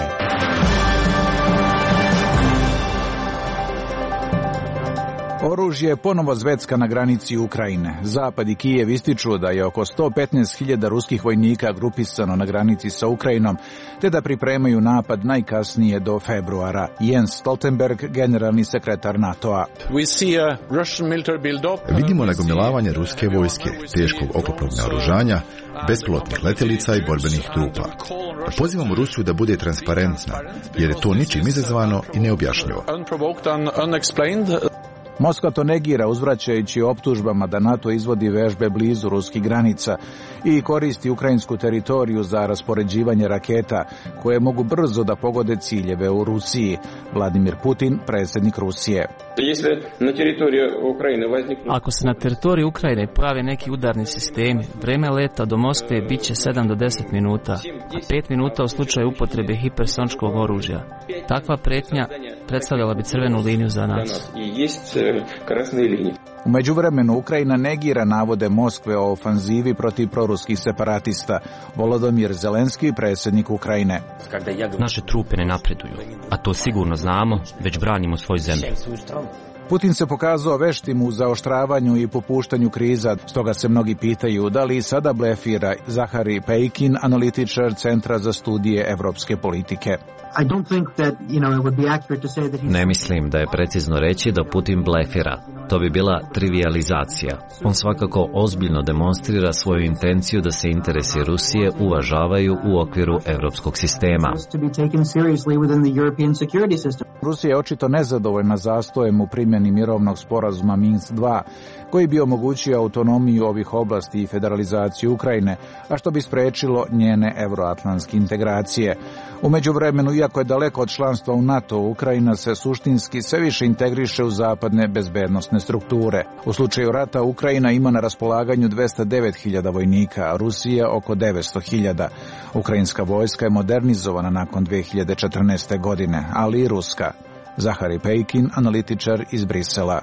Oružje je ponovo zvecka na granici Ukrajine. Zapad i Kijev ističu da je oko 115.000 ruskih vojnika grupisano na granici sa Ukrajinom, te da pripremaju napad najkasnije do februara. Jens Stoltenberg, generalni sekretar NATO-a.
Vidimo nagomilavanje ruske vojske, teškog oklopnog naoružanja, bespilotnih letjelica i borbenih trupa. Pozivamo Rusiju da bude transparentna, jer je to ničim izazvano i neobjašnjivo.
Moskva to negira, uzvraćajući optužbama da NATO izvodi vežbe blizu ruskih granica i koristi ukrajinsku teritoriju za raspoređivanje raketa koje mogu brzo da pogode ciljeve u Rusiji. Vladimir Putin, predsjednik Rusije.
Ako se na teritoriji Ukrajine pojave neki udarni sistemi, vreme leta do Moskve bit će 7 do 10 minuta, a 5 minuta u slučaju upotrebe hipersoničkog oružja. Takva pretnja predstavljala bi crvenu liniju za nas.
U međuvremenu Ukrajina negira navode Moskve o ofanzivi protiv proruskih separatista. Volodymyr Zelenski, predsjednik Ukrajine.
Naše trupe ne napreduju, a to sigurno znamo, već branimo svoju zemlju.
Putin se pokazao veštim u zaoštravanju i popuštanju kriza, stoga se mnogi pitaju da li sada blefira. Zahari Pejkin, analitičar Centra za studije evropske politike.
Ne mislim da je precizno reći da Putin blefira. To bi bila trivializacija. On svakako ozbiljno demonstrira svoju intenciju da se interesi Rusije uvažavaju u okviru evropskog sistema.
Rusija je očito nezadovoljna zastojem u primjeni mirovnog sporazuma Minsk 2, koji bi omogućio autonomiju ovih oblasti i federalizaciju Ukrajine, a što bi sprečilo njene euroatlantske integracije. U međuvremenu, iako je daleko od članstva u NATO, Ukrajina se suštinski sve više integriše u zapadne bezbednosne strukture. U slučaju rata Ukrajina ima na raspolaganju 209.000 vojnika, a Rusija oko 900.000. Ukrajinska vojska je modernizovana nakon 2014. godine, ali i ruska. Zahari Pejkin, analitičar iz Brisela.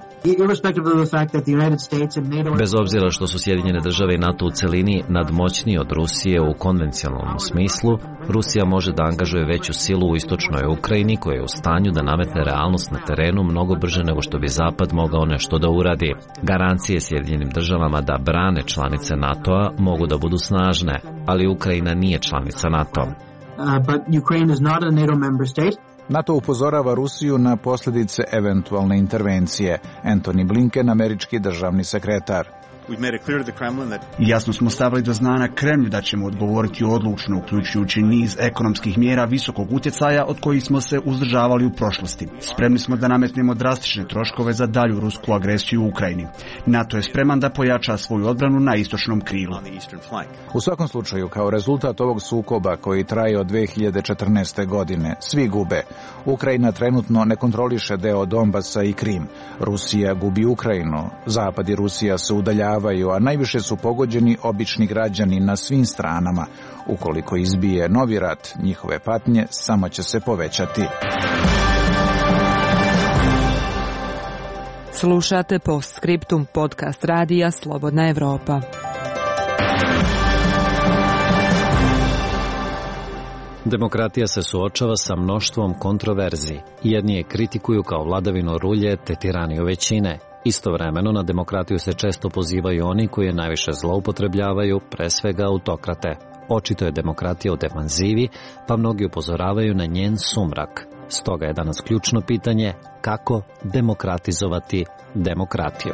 Bez obzira što su Sjedinjene države i NATO u celini nadmoćniji od Rusije u konvencionalnom smislu, Rusija može da angažuje veću silu u istočnoj Ukrajini koja je u stanju da nametne realnost na terenu mnogo brže nego što bi Zapad mogao nešto da uradi. Garancije Sjedinjenim državama da brane članice NATO-a mogu da budu snažne, ali Ukrajina nije članica NATO.
NATO upozorava Rusiju na posljedice eventualne intervencije. Anthony Blinken, američki državni sekretar.
Jasno smo stavili do znanja Kremlju da ćemo odgovoriti odlučno, uključujući niz ekonomskih mjera visokog utjecaja od kojih smo se uzdržavali u prošlosti. Spremni smo da nametnemo drastične troškove za dalju rusku agresiju u Ukrajini. NATO je spreman da pojača svoju odbranu na istočnom krilu.
U svakom slučaju, kao rezultat ovog sukoba koji traje od 2014. godine, svi gube. Ukrajina trenutno ne kontroliše deo Donbasa i Krim. Rusija gubi Ukrajinu. Zapad i Rusija se udaljavaju, a najviše su pogođeni obični građani na svim stranama. Ukoliko izbije novi rat, njihove patnje samo će se povećati.
Slušate Postscriptum, podcast radija Slobodna Evropa.
Demokratija se suočava sa mnoštvom kontroverzi. Jedni je kritikuju kao vladavinu rulje te tiraniju većine. Istovremeno na demokratiju se često pozivaju oni koji je najviše zloupotrebljavaju, pre svega autokrate. Očito je demokratija u defanzivi, pa mnogi upozoravaju na njen sumrak. Stoga je danas ključno pitanje kako demokratizovati demokratiju.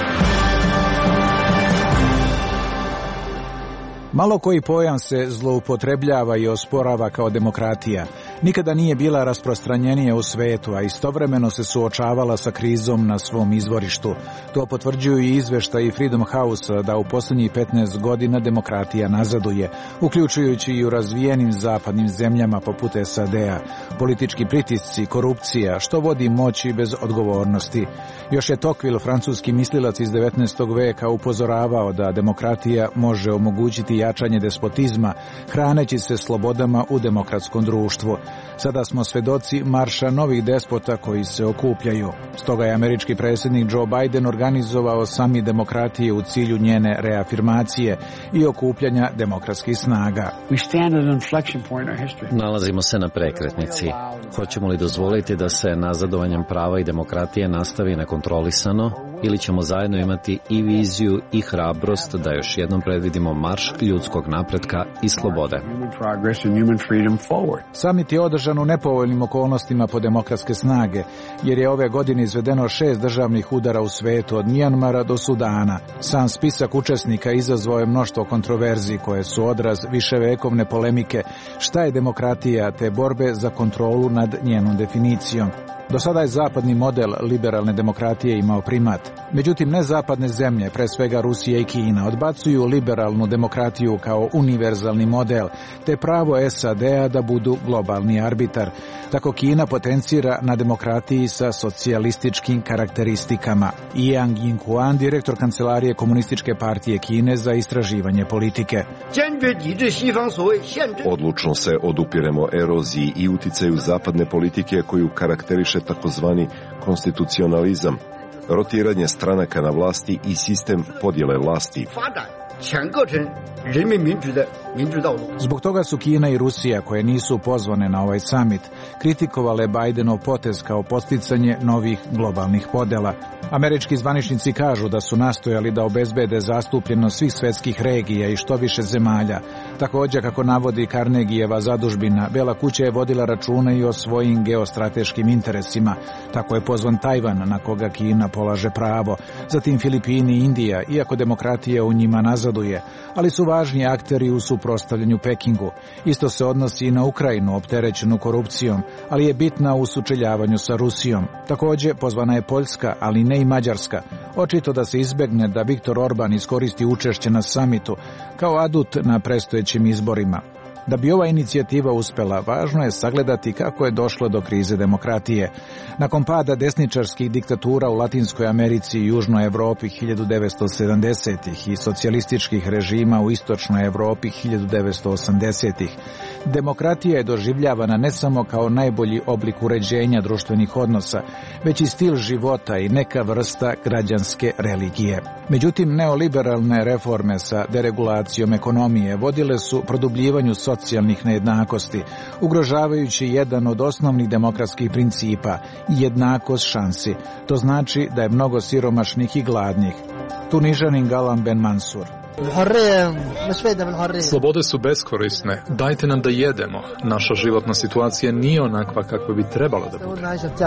Malo koji pojam se zloupotrebljava i osporava kao demokratija. Nikada nije bila rasprostranjenija u svetu, a istovremeno se suočavala sa krizom na svom izvorištu. To potvrđuju i izveštaji Freedom House da u posljednjih 15 godina demokratija nazaduje, uključujući i u razvijenim zapadnim zemljama poput SAD-a. Politički pritisci, korupcija, što vodi moći bez odgovornosti. Još je Tocqueville, francuski mislilac iz 19. veka, upozoravao da demokratija može omogućiti jačanje despotizma, hraneći se slobodama u demokratskom društvu. Sada smo svedoci marša novih despota koji se okupljaju. Stoga je američki predsjednik Joe Biden organizovao samit demokratije u cilju njene reafirmacije i okupljanja demokratskih snaga.
Nalazimo se na prekretnici. Hoćemo li dozvoliti da se nazadovanjem prava i demokratije nastavi nekontrolisano, ili ćemo zajedno imati i viziju i hrabrost da još jednom predvidimo marš ljudskog napretka i slobode.
Samit je održan u nepovoljnim okolnostima po demokratske snage, jer je ove godine izvedeno 6 državnih udara u svetu, od Mijanmara do Sudana. Sam spisak učesnika izazvao je mnoštvo kontroverzi koje su odraz viševekovne polemike šta je demokratija te borbe za kontrolu nad njenom definicijom. Do sada je zapadni model liberalne demokratije imao primat. Međutim, nezapadne zemlje, pre svega Rusija i Kina, odbacuju liberalnu demokratiju kao univerzalni model, te pravo SAD-a da budu globalni arbitar. Tako Kina potencira na demokratiji sa socijalističkim karakteristikama. Yang Yinghuan, direktor kancelarije Komunističke partije Kine za istraživanje politike.
Odlučno se odupiremo eroziji i uticaju zapadne politike koju karakteriše takozvani konstitucionalizam, rotiranje stranaka na vlasti i sistem podjele vlasti.
Zbog toga su Kina i Rusija, koje nisu pozvane na ovaj samit, kritikovale Bidenov potez kao posticanje novih globalnih podela. Američki zvaničnici kažu da su nastojali da obezbede zastupljenost svih svetskih regija i što više zemalja. Također, kako navodi Carnegieva zadužbina, Bela kuća je vodila računa i o svojim geostrateškim interesima. Tako je pozvan Tajvan, na koga Kina polaže pravo, zatim Filipini i Indija, iako demokratija u njima nazaduje, ali su važni akteri u suprotstavljanju Pekingu. Isto se odnosi i na Ukrajinu, opterećenu korupcijom, ali je bitna u sučeljavanju sa Rusijom. Također, pozvana je Poljska, ali ne i Mađarska. Očito da se izbegne da Viktor Orban iskoristi učešće na samitu kao adut na predstojećim izborima. Da bi ova inicijativa uspela, važno je sagledati kako je došlo do krize demokratije. Nakon pada desničarskih diktatura u Latinskoj Americi i Južnoj Evropi 1970-ih i socijalističkih režima u Istočnoj Evropi 1980-ih, Demokratija je doživljavana ne samo kao najbolji oblik uređenja društvenih odnosa, već i stil života i neka vrsta građanske religije. Međutim, neoliberalne reforme sa deregulacijom ekonomije vodile su produbljivanju socijalnih nejednakosti, ugrožavajući jedan od osnovnih demokratskih principa – jednakost šansi. To znači da je mnogo siromašnih i gladnih. Tunižanin Galam Ben Mansur.
Slobode su beskorisne. Dajte nam da jedemo. Naša životna situacija nije onakva kakva bi trebala da bude.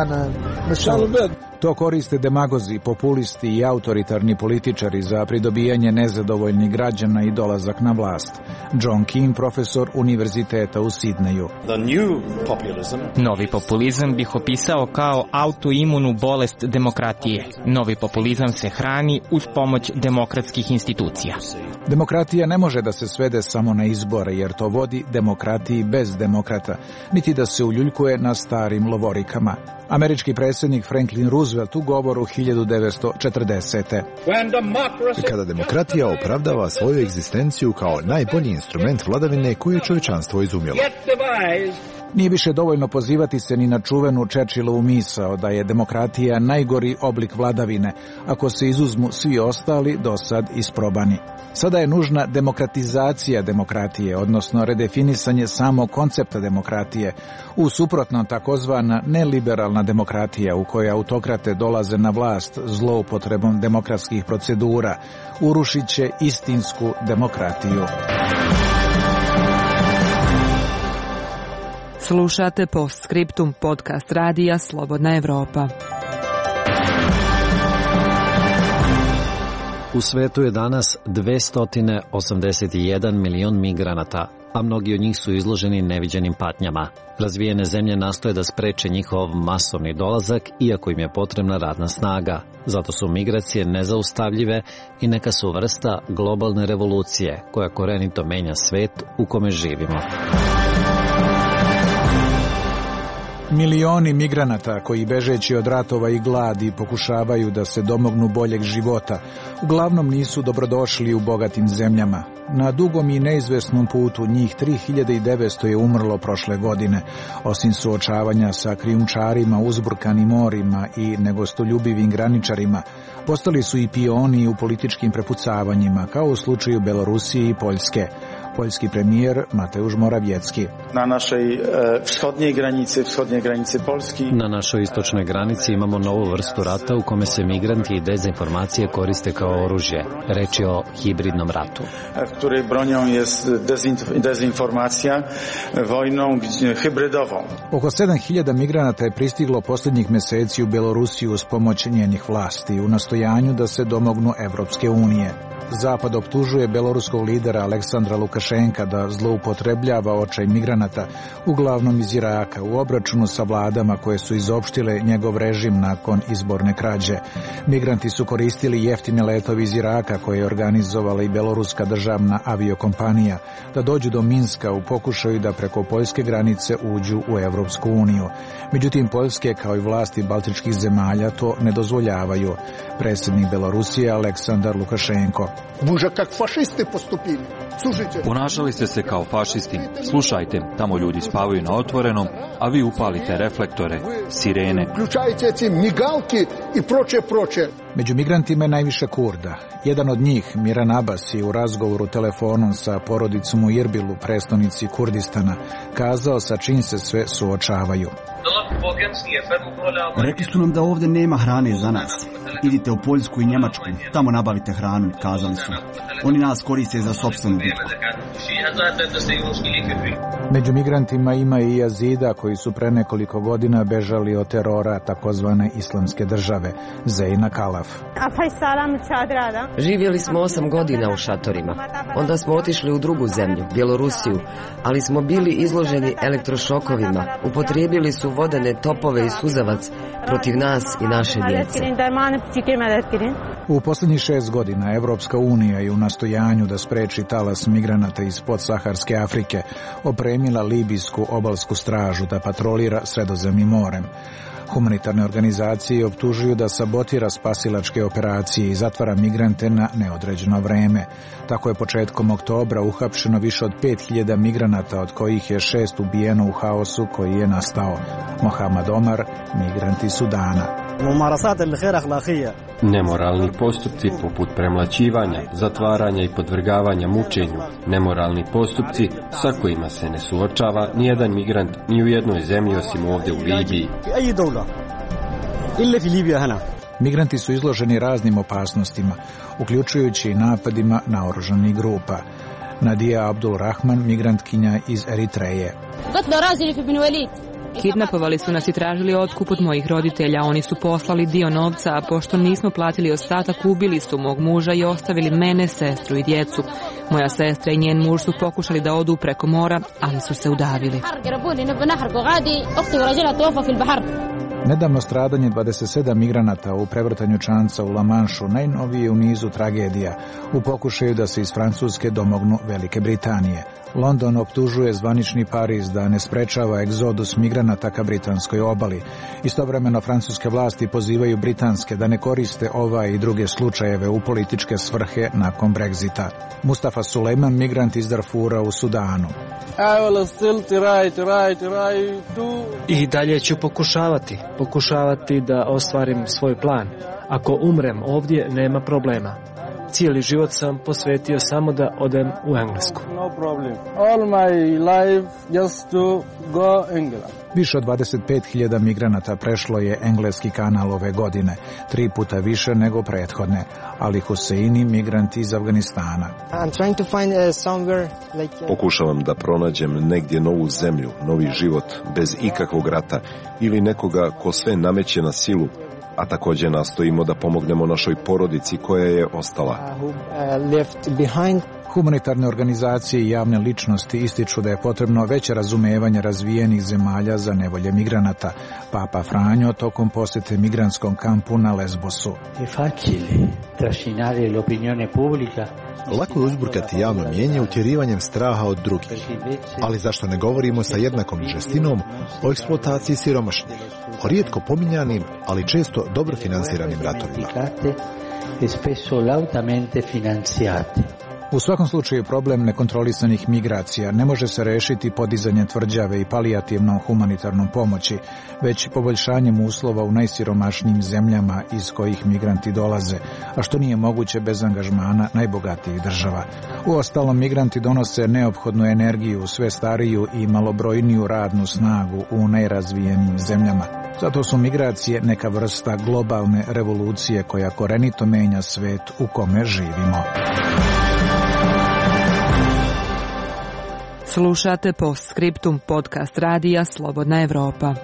To koriste demagozi, populisti i autoritarni političari za pridobijanje nezadovoljnih građana i dolazak na vlast. John Kim, profesor univerziteta u Sidneju.
Novi populizam bih opisao kao autoimunu bolest demokratije. Novi populizam se hrani uz pomoć demokratskih institucija.
Demokratija ne može da se svede samo na izbore, jer to vodi demokratiji bez demokrata, niti da se uljuljkuje na starim lovorikama. Američki predsjednik Franklin Roosevelt u govoru 1940.
Kada demokratija opravdava svoju egzistenciju kao najbolji instrument vladavine koju je čovječanstvo izumjelo.
Nije više dovoljno pozivati se ni na čuvenu Churchillovu misao da je demokratija najgori oblik vladavine, ako se izuzmu svi ostali do sad isprobani. Sada je nužna demokratizacija demokratije, odnosno redefinisanje samog koncepta demokratije, u suprotno takozvana neliberalna demokratija u kojoj autokrate dolaze na vlast zloupotrebom demokratskih procedura, urušit će istinsku demokratiju.
Slušate Postscriptum, podcast radija Slobodna Evropa.
U svetu je danas 281 milion migranata, a mnogi od njih su izloženi neviđenim patnjama. Razvijene zemlje nastoje da spreče njihov masovni dolazak, iako im je potrebna radna snaga. Zato su migracije nezaustavljive i neka su vrsta globalne revolucije, koja korenito menja svet u kome živimo.
Milioni migranata koji bežeći od ratova i gladi pokušavaju da se domognu boljeg života, uglavnom nisu dobrodošli u bogatim zemljama. Na dugom i neizvesnom putu njih 3900 je umrlo prošle godine. Osim suočavanja sa krijumčarima, uzburkanim morima i negostoljubivim graničarima, postali su i pioni u političkim prepucavanjima, kao u slučaju Belorusije i Poljske. Poljski premijer Mateusz Morawiecki.
Na našoj wschodniej granici Polski.
Na našoj istočnoj granici imamo novu vrstu rata u kome se migranti i dezinformacije koriste kao oružje. Reč je o hibridnom ratu.
W której bronią jest dezinformacja wojną hybrydową.
Oko 7000 migranata je pristiglo posljednjih meseci u Belorusiju uz pomoć njenih vlasti u nastojanju da se domognu Evropske unije. Zapad optužuje beloruskog lidera Aleksandra Lukašenka da zloupotrebljava očaj migranata, uglavnom iz Iraka, u obračunu sa vladama koje su izopštile njegov režim nakon izborne krađe. Migranti su koristili jeftine letove iz Iraka koje je organizovala i beloruska državna aviokompanija da dođu do Minska u pokušaju da preko poljske granice uđu u Evropsku uniju. Međutim, Poljske kao i vlasti baltičkih zemalja to ne dozvoljavaju. Predsjednik Belorusije Aleksandar Lukašenko.
Ponašali ste se kao fašisti. Slušajte, tamo ljudi spavaju na otvorenom, a vi upalite reflektore, sirene.
Među migrantima je najviše Kurda. Jedan od njih, Miran Abbas, je u razgovoru telefonom sa porodicom u Irbilu, prestonici Kurdistana, kazao sa čim se sve suočavaju.
Rekli su nam da ovdje nema hrane za nas. Idite u Poljsku i Njemačku, tamo nabavite hranu, kazali su. Oni nas koriste za sopstvenu bitku.
Među migrantima ima i Jazida koji su pre nekoliko godina bežali od terora takozvane islamske države, Zeina Kalaf.
Živjeli smo 8 godina u šatorima. Onda smo otišli u drugu zemlju, Bjelorusiju, ali smo bili izloženi elektrošokovima. Upotrijebili su vodene topove i suzavac protiv nas i naše djece.
U posljednjih 6 godina Evropska unija je u nastojanju da spreči talas migranata iz podsaharske Afrike opremila libijsku obalsku stražu da patrolira Sredozemnim morem. Humanitarne organizacije optužuju da sabotira spasilačke operacije i zatvara migrante na neodređeno vreme. Tako je početkom oktobra uhapšeno više od 5000 migranata, od kojih je 6 ubijeno u haosu koji je nastao. Mohamed Omar, migrant iz Sudana.
Nemoralni postupci poput premlaćivanja, zatvaranja i podvrgavanja mučenju, nemoralni postupci sa kojima se ne suočava nijedan migrant ni u jednoj zemlji osim ovdje u Libiji.
Migranti su izloženi raznim opasnostima, uključujući i napadima naoružanih grupa. Nadija Abdul Rahman, migrantkinja iz Eritreje.
Kidnapovali su nas i tražili otkup od mojih roditelja. Oni su poslali dio novca, a pošto nismo platili ostatak, ubili su mog muža i ostavili mene, sestru i djecu. Moja sestra i njen muž su pokušali da odu preko mora, ali su se udavili.
Nedavno stradanje 27 migranata u prevrtanju čamca u La Manšu najnovije u nizu tragedija u pokušaju da se iz Francuske domognu Velike Britanije. London optužuje zvanični Pariz da ne sprečava egzodus migranata ka britanskoj obali. Istovremeno francuske vlasti pozivaju britanske da ne koriste ova i druge slučajeve u političke svrhe nakon Brexita. Mustafa Sulejman, migrant iz Darfura u Sudanu.
I dalje ću pokušavati da ostvarim svoj plan. Ako umrem ovdje, nema problema. Cijeli život sam posvetio samo da odem u Englesku.
Više od 25.000 migranata prešlo je engleski kanal ove godine, 3 puta više nego prethodne. Ali Huseini, migrant iz Afganistana.
Pokušavam da pronađem negdje novu zemlju, novi život, bez ikakvog rata ili nekoga ko sve nameće na silu, a također nastojimo da pomognemo našoj porodici koja je ostala.
Humanitarne organizacije i javne ličnosti ističu da je potrebno veće razumevanje razvijenih zemalja za nevolje migranata. Papa Franjo tokom posjete migrantskom kampu na Lesbosu.
Lako je uzburkati javno mnijenje utjerivanjem straha od drugih. Ali zašto ne govorimo sa jednakom žestinom o eksploataciji siromašnih, o rijetko pominjanim, ali često dobro finansiranim ratovima?
U svakom slučaju problem nekontrolisanih migracija ne može se rešiti podizanjem tvrđave i palijativnom humanitarnom pomoći, već poboljšanjem uslova u najsiromašnijim zemljama iz kojih migranti dolaze, a što nije moguće bez angažmana najbogatijih država. Uostalom, migranti donose neophodnu energiju, sve stariju i malobrojniju radnu snagu u najrazvijenijim zemljama. Zato su migracije neka vrsta globalne revolucije koja korenito menja svet u kome živimo.
Slušate Postscriptum, podcast radija Slobodna Evropa.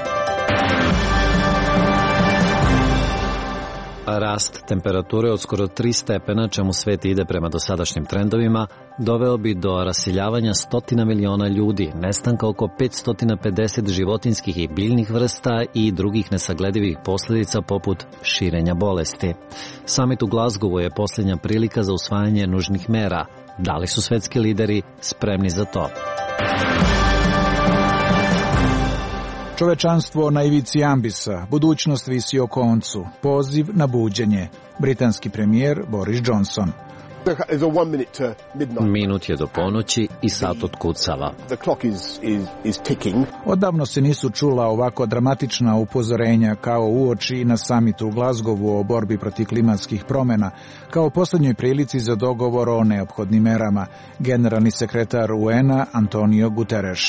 Rast temperature od skoro 3 stepena, čemu svet ide prema dosadašnjim trendovima, doveo bi do rasiljavanja 100 miliona ljudi, nestanka oko 550 životinskih i biljnih vrsta i drugih nesagledivih posljedica poput širenja bolesti. Samit u Glasgowu je posljednja prilika za usvajanje nužnih mera. Da li su svetski lideri spremni za to?
Čovečanstvo na ivici ambisa, budućnost visi o koncu, poziv na buđenje. Britanski premijer Boris Johnson.
Minut je do ponoći i sat otkucava.
Odavno se nisu čula ovako dramatična upozorenja kao uoči na samitu u Glasgowu o borbi protiv klimatskih promjena, kao posljednjoj prilici za dogovor o neophodnim merama. Generalni sekretar UN-a Antonio Guterres.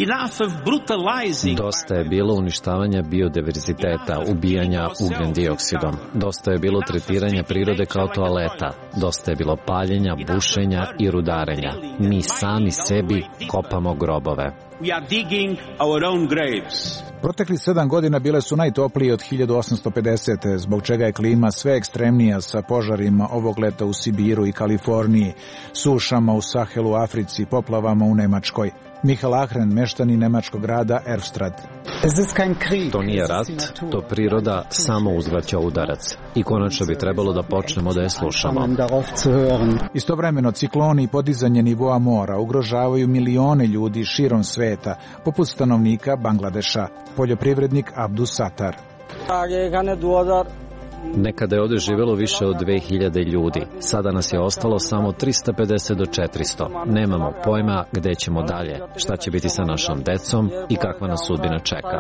Dosta je bilo uništavanja biodiverziteta, ubijanja ugljen dioksidom. Dosta je bilo tretiranja prirode kao toaleta. Dosta je bilo paljenja, bušenja i rudarenja. Mi sami sebi kopamo grobove.
Protekli 7 godina bile su najtoplije od 1850. zbog čega je klima sve ekstremnija sa požarima ovog leta u Sibiru i Kaliforniji, sušama u Sahelu, Africi, poplavama u Nemačkoj. Michael Ahren, meštanin nemačkog grada Erfstrad.
To nije rat, to priroda samo uzvraća udarac. I konačno bi trebalo da počnemo da je slušamo.
Istovremeno cikloni i podizanje nivoa mora ugrožavaju milione ljudi širom sveta sveta, poput stanovnika Bangladeša, poljoprivrednik Abdus Satar.
Nekada je ovdje živjelo više od 2000 ljudi. Sada nas je ostalo samo 350 do 400. Nemamo pojma gdje ćemo dalje, šta će biti sa našom decom i kakva nas sudbina čeka.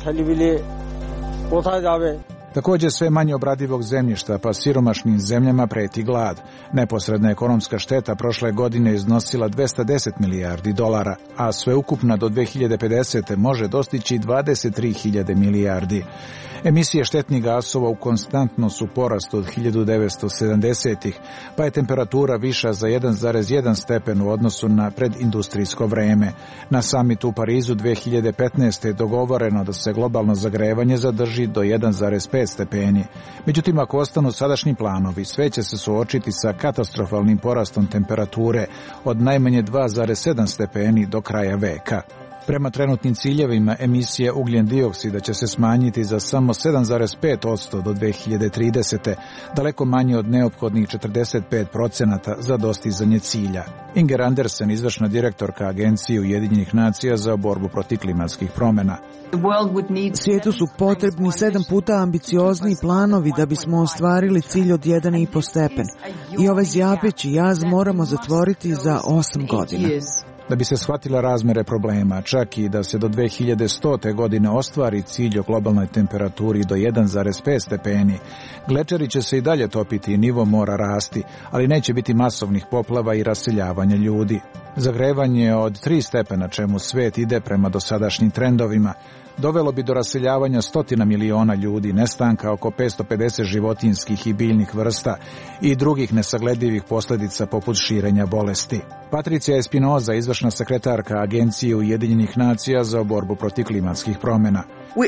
Također sve manje obradivog zemljišta, pa siromašnim zemljama preti glad. Neposredna ekonomska šteta prošle godine iznosila 210 milijardi dolara, a sveukupna do 2050. može dostići 23.000 milijardi. Emisije štetnih gasova u konstantno su porastu od 1970-ih, pa je temperatura viša za 1,1 stepen u odnosu na predindustrijsko vreme. Na samitu u Parizu 2015. je dogovoreno da se globalno zagrevanje zadrži do 1,5 stepeni. Međutim, ako ostanu sadašnji planovi, sve će se suočiti sa katastrofalnim porastom temperature od najmanje 2,7 stepeni do kraja veka. Prema trenutnim ciljevima, emisije ugljen dioksida će se smanjiti za samo 7,5% do 2030. daleko manje od neophodnih 45% za dostizanje cilja. Inger Andersen, izvršna direktorka Agencije Ujedinjenih nacija za borbu protiv klimatskih promjena.
Svijetu su potrebni 7 puta ambiciozniji planovi da bismo ostvarili cilj od 1,5 stepen. I ovaj zjapeći jaz moramo zatvoriti za 8 godina.
Da bi se shvatila razmere problema, čak i da se do 2100. godine ostvari cilj o globalnoj temperaturi do 1,5 stepeni, glečeri će se i dalje topiti i nivo mora rasti, ali neće biti masovnih poplava i raseljavanja ljudi. Zagrevanje od 3 stepena, čemu svet ide prema dosadašnjim trendovima, dovelo bi do raseljavanja 100 miliona ljudi, nestanka oko 550 životinjskih i biljnih vrsta i drugih nesagledivih posljedica poput širenja bolesti. Patricija Espinoza, izvršna sekretarka Agencije Ujedinjenih nacija za borbu protiv klimatskih promjena.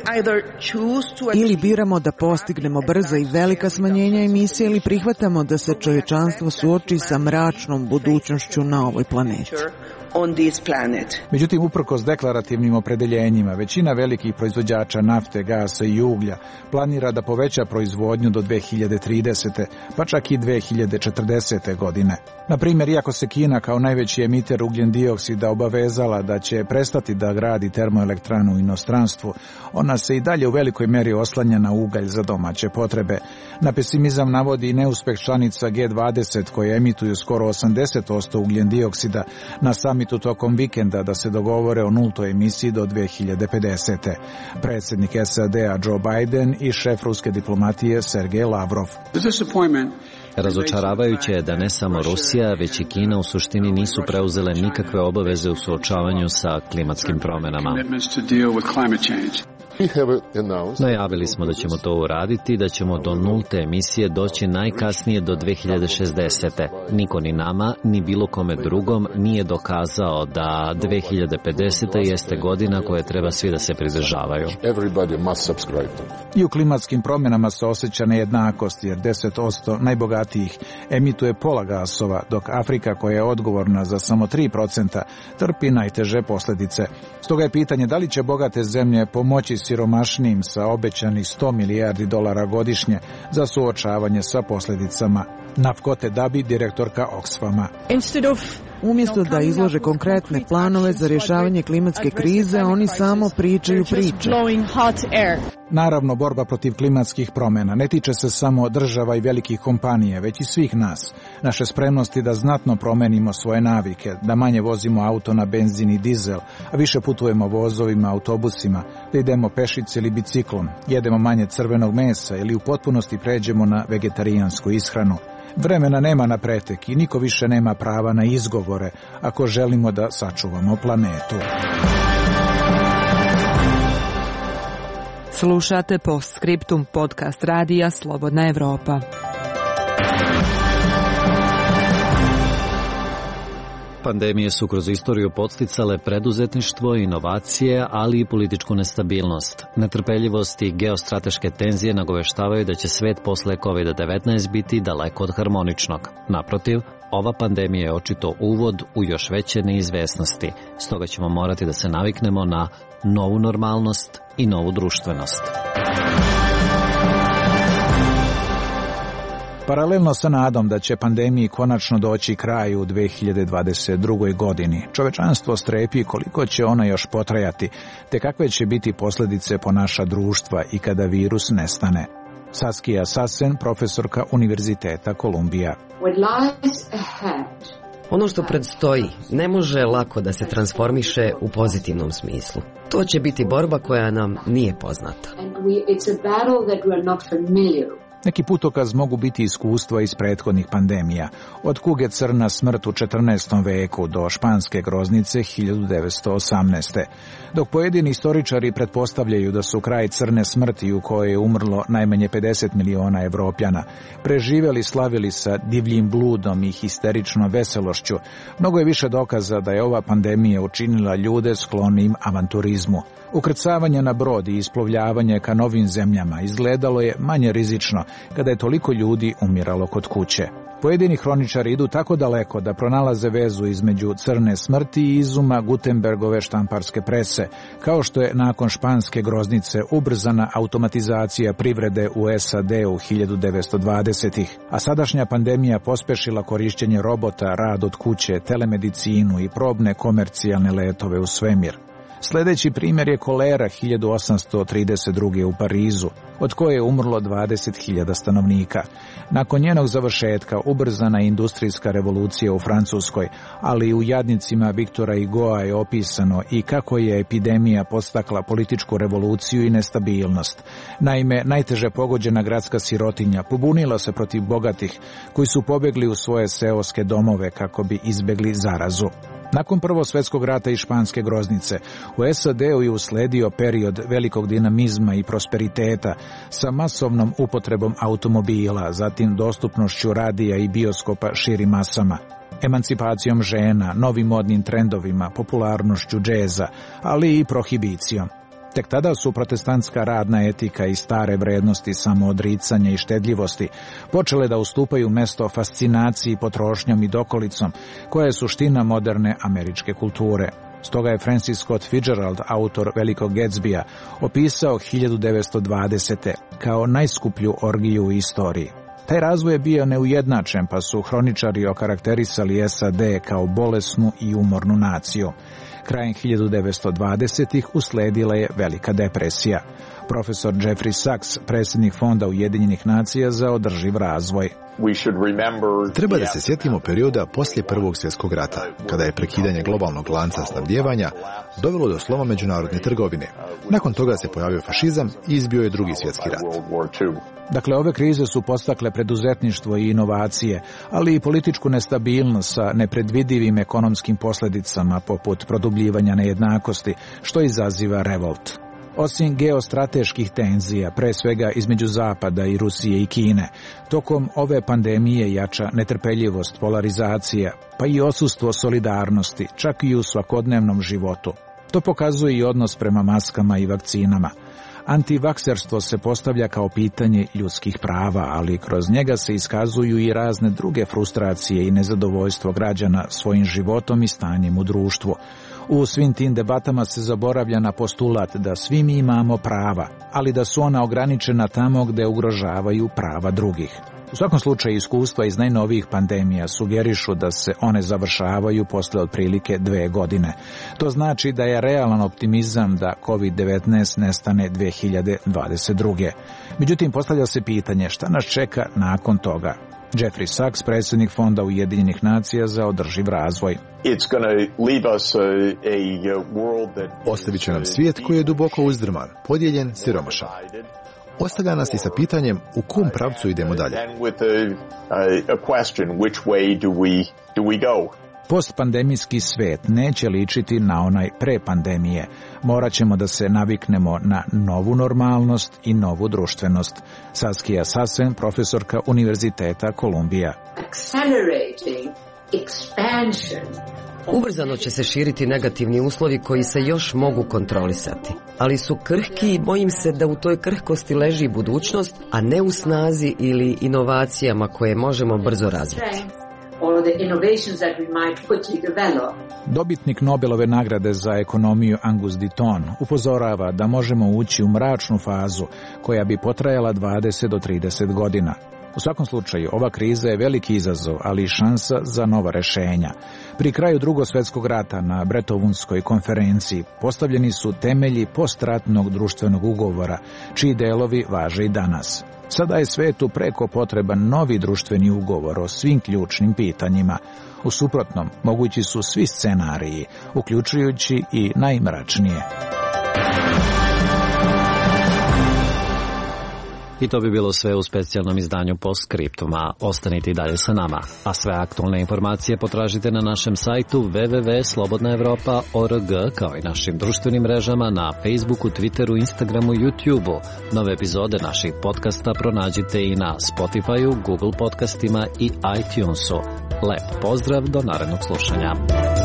Ili biramo da postignemo brza i velika smanjenja emisije ili prihvatamo da se čovječanstvo suoči sa mračnom budućnošću na ovoj planeti.
Međutim, uprkos deklarativnim opredeljenjima, većina velikih proizvođača nafte, gasa i uglja planira da poveća proizvodnju do 2030. pa čak i 2040. godine. Na primjer, iako se Kina kao najveći emiter ugljen dioksida obavezala da će prestati da gradi termoelektranu u inostranstvu, ona se i dalje u velikoj meri oslanja na ugalj za domaće potrebe. Na pesimizam navodi i neuspeh članica G20 koje emituju skoro 80% ugljen dioksida na samitu tokom vikenda da se dogovore o nultoj emisiji do 2050. Predsjednik SAD-a Joe Biden i šef ruske diplomatije Sergej Lavrov.
Razočaravajuće je da ne samo Rusija, već i Kina u suštini nisu preuzele nikakve obaveze u suočavanju sa klimatskim promjenama. Najavili smo da ćemo to uraditi i da ćemo do nulte emisije doći najkasnije do 2060. Niko ni nama, ni bilo kome drugom nije dokazao da 2050. jeste godina koje treba svi da se pridržavaju.
I u klimatskim promjenama se osjeća nejednakost, jer 10% najbogatijih emituje pola gasova, dok Afrika, koja je odgovorna za samo 3%, trpi najteže posljedice. Stoga je pitanje da li će bogate zemlje pomoći siromašnijim sa obećanih 100 milijardi dolara godišnje za suočavanje sa posljedicama. Nafkote Dabi, direktorka Oxfama.
Umjesto da izlože konkretne planove za rješavanje klimatske krize, oni samo pričaju priče.
Naravno, borba protiv klimatskih promjena ne tiče se samo država i velikih kompanija, već i svih nas. Naše spremnosti da znatno promenimo svoje navike, da manje vozimo auto na benzin i dizel, a više putujemo vozovima, autobusima, da idemo pešice ili biciklom, jedemo manje crvenog mesa ili u potpunosti pređemo na vegetarijansku ishranu. Vremena nema na pretek i niko više nema prava na izgovore ako želimo da sačuvamo planetu.
Slušate Postscriptum, podcast radija Slobodna Evropa.
Pandemije su kroz istoriju podsticale preduzetništvo, inovacije, ali i političku nestabilnost. Netrpeljivost i geostrateške tenzije nagoveštavaju da će svet posle COVID-19 biti daleko od harmoničnog. Naprotiv, ova pandemija je očito uvod u još veće neizvesnosti, stoga ćemo morati da se naviknemo na novu normalnost i novu društvenost.
Paralelno sa nadom da će pandemiji konačno doći kraj u 2022. godini, čovečanstvo strepi koliko će ona još potrajati, te kakve će biti posljedice po naša društva i kada virus nestane. Saskia Sassen, profesorka Univerziteta Kolumbija.
Ono što predstoji ne može lako da se transformiše u pozitivnom smislu. To će biti borba koja nam nije poznata.
Neki putokaz mogu biti iskustva iz prethodnih pandemija, od kuge crna smrt u 14. veku do španske groznice 1918. Dok pojedini istoričari pretpostavljaju da su kraj crne smrti u kojoj je umrlo najmanje 50 miliona Evropljana, preživjeli slavili sa divljim bludom i histeričnom veselošću, mnogo je više dokaza da je ova pandemija učinila ljude sklonim avanturizmu. Ukrcavanje na brod i isplovljavanje ka novim zemljama izgledalo je manje rizično kada je toliko ljudi umiralo kod kuće. Pojedini hroničari idu tako daleko da pronalaze vezu između crne smrti i izuma Gutenbergove štamparske prese, kao što je nakon španske groznice ubrzana automatizacija privrede u SAD-u 1920-ih, a sadašnja pandemija pospešila korišćenje robota, rad od kuće, telemedicinu i probne komercijalne letove u svemir. Sljedeći primjer je kolera 1832. u Parizu, od koje je umrlo 20.000 stanovnika. Nakon njenog završetka ubrzana industrijska revolucija u Francuskoj, ali u jadnicima Viktora Hugoa je opisano i kako je epidemija podstakla političku revoluciju i nestabilnost. Naime, najteže pogođena gradska sirotinja pobunila se protiv bogatih, koji su pobjegli u svoje seoske domove kako bi izbjegli zarazu. Nakon Prvog svjetskog rata i španske groznice, u SAD-u je usledio period velikog dinamizma i prosperiteta sa masovnom upotrebom automobila, zatim dostupnošću radija i bioskopa širim masama, emancipacijom žena, novim modnim trendovima, popularnošću džeza, ali i prohibicijom. Tek tada su protestantska radna etika i stare vrednosti samoodricanja i štedljivosti počele da ustupaju mesto fascinaciji potrošnjom i dokolicom, koja je suština moderne američke kulture. Stoga je Francis Scott Fitzgerald, autor Velikog Gatsbya, opisao 1920. kao najskuplju orgiju u istoriji. Taj razvoj je bio neujednačen, pa su hroničari okarakterisali SAD kao bolesnu i umornu naciju. Krajem 1920-ih usledila je Velika depresija. Profesor Jeffrey Sachs, predsjednik Fonda Ujedinjenih nacija za održiv razvoj.
Treba da se sjetimo perioda poslije Prvog svjetskog rata, kada je prekidanje globalnog lanca snabdijevanja dovelo do sloma međunarodne trgovine. Nakon toga se pojavio fašizam i izbio je Drugi svjetski rat.
Dakle, ove krize su podstakle preduzetništvo i inovacije, ali i političku nestabilnost sa nepredvidivim ekonomskim posljedicama poput produbljivanja nejednakosti, što izaziva revolt. Osim geostrateških tenzija, pre svega između Zapada i Rusije i Kine, tokom ove pandemije jača netrpeljivost, polarizacija, pa i odsustvo solidarnosti, čak i u svakodnevnom životu. To pokazuje i odnos prema maskama i vakcinama. Antivakserstvo se postavlja kao pitanje ljudskih prava, ali kroz njega se iskazuju i razne druge frustracije i nezadovoljstvo građana svojim životom i stanjem u društvu. U svim tim debatama se zaboravlja na postulat da svi mi imamo prava, ali da su ona ograničena tamo gde ugrožavaju prava drugih. U svakom slučaju iskustva iz najnovijih pandemija sugerišu da se one završavaju posle otprilike 2 godine. To znači da je realan optimizam da COVID-19 nestane 2022. Međutim, postavlja se pitanje šta nas čeka nakon toga. Jeffrey Sachs, predsjednik Fonda Ujedinjenih nacija za održiv razvoj.
Ostavit će nam svijet koji je duboko uzdrman, podijeljen, siromašan. Ostavlja nas i sa pitanjem u kom pravcu idemo dalje.
Postpandemijski svet neće ličiti na onaj pre pandemije. Morat ćemo da se naviknemo na novu normalnost i novu društvenost. Saskia Sassen, profesorka Univerziteta Kolumbija.
Ubrzano će se širiti negativni uslovi koji se još mogu kontrolisati, ali su krhki i bojim se da u toj krhkosti leži budućnost, a ne u snazi ili inovacijama koje možemo brzo razviti.
Dobitnik Nobelove nagrade za ekonomiju Angus Deaton upozorava da možemo ući u mračnu fazu koja bi potrajala 20 do 30 godina. U svakom slučaju, ova kriza je veliki izazov, ali i šansa za nova rešenja. Pri kraju Drugog svjetskog rata na Brettonwoodskoj konferenciji postavljeni su temelji postratnog društvenog ugovora, čiji delovi važe i danas. Sada je svetu preko potreban novi društveni ugovor o svim ključnim pitanjima. U suprotnom, mogući su svi scenariji, uključujući i najmračnije.
I to bi bilo sve u specijalnom izdanju Postscriptuma. Ostanite i dalje sa nama. A sve aktualne informacije potražite na našem sajtu www.slobodnaevropa.org, kao i našim društvenim mrežama na Facebooku, Twitteru, Instagramu i YouTubeu. Nove epizode naših podcasta pronađite i na Spotifyu, Google podcastima i iTunesu. Lep pozdrav, do narednog slušanja.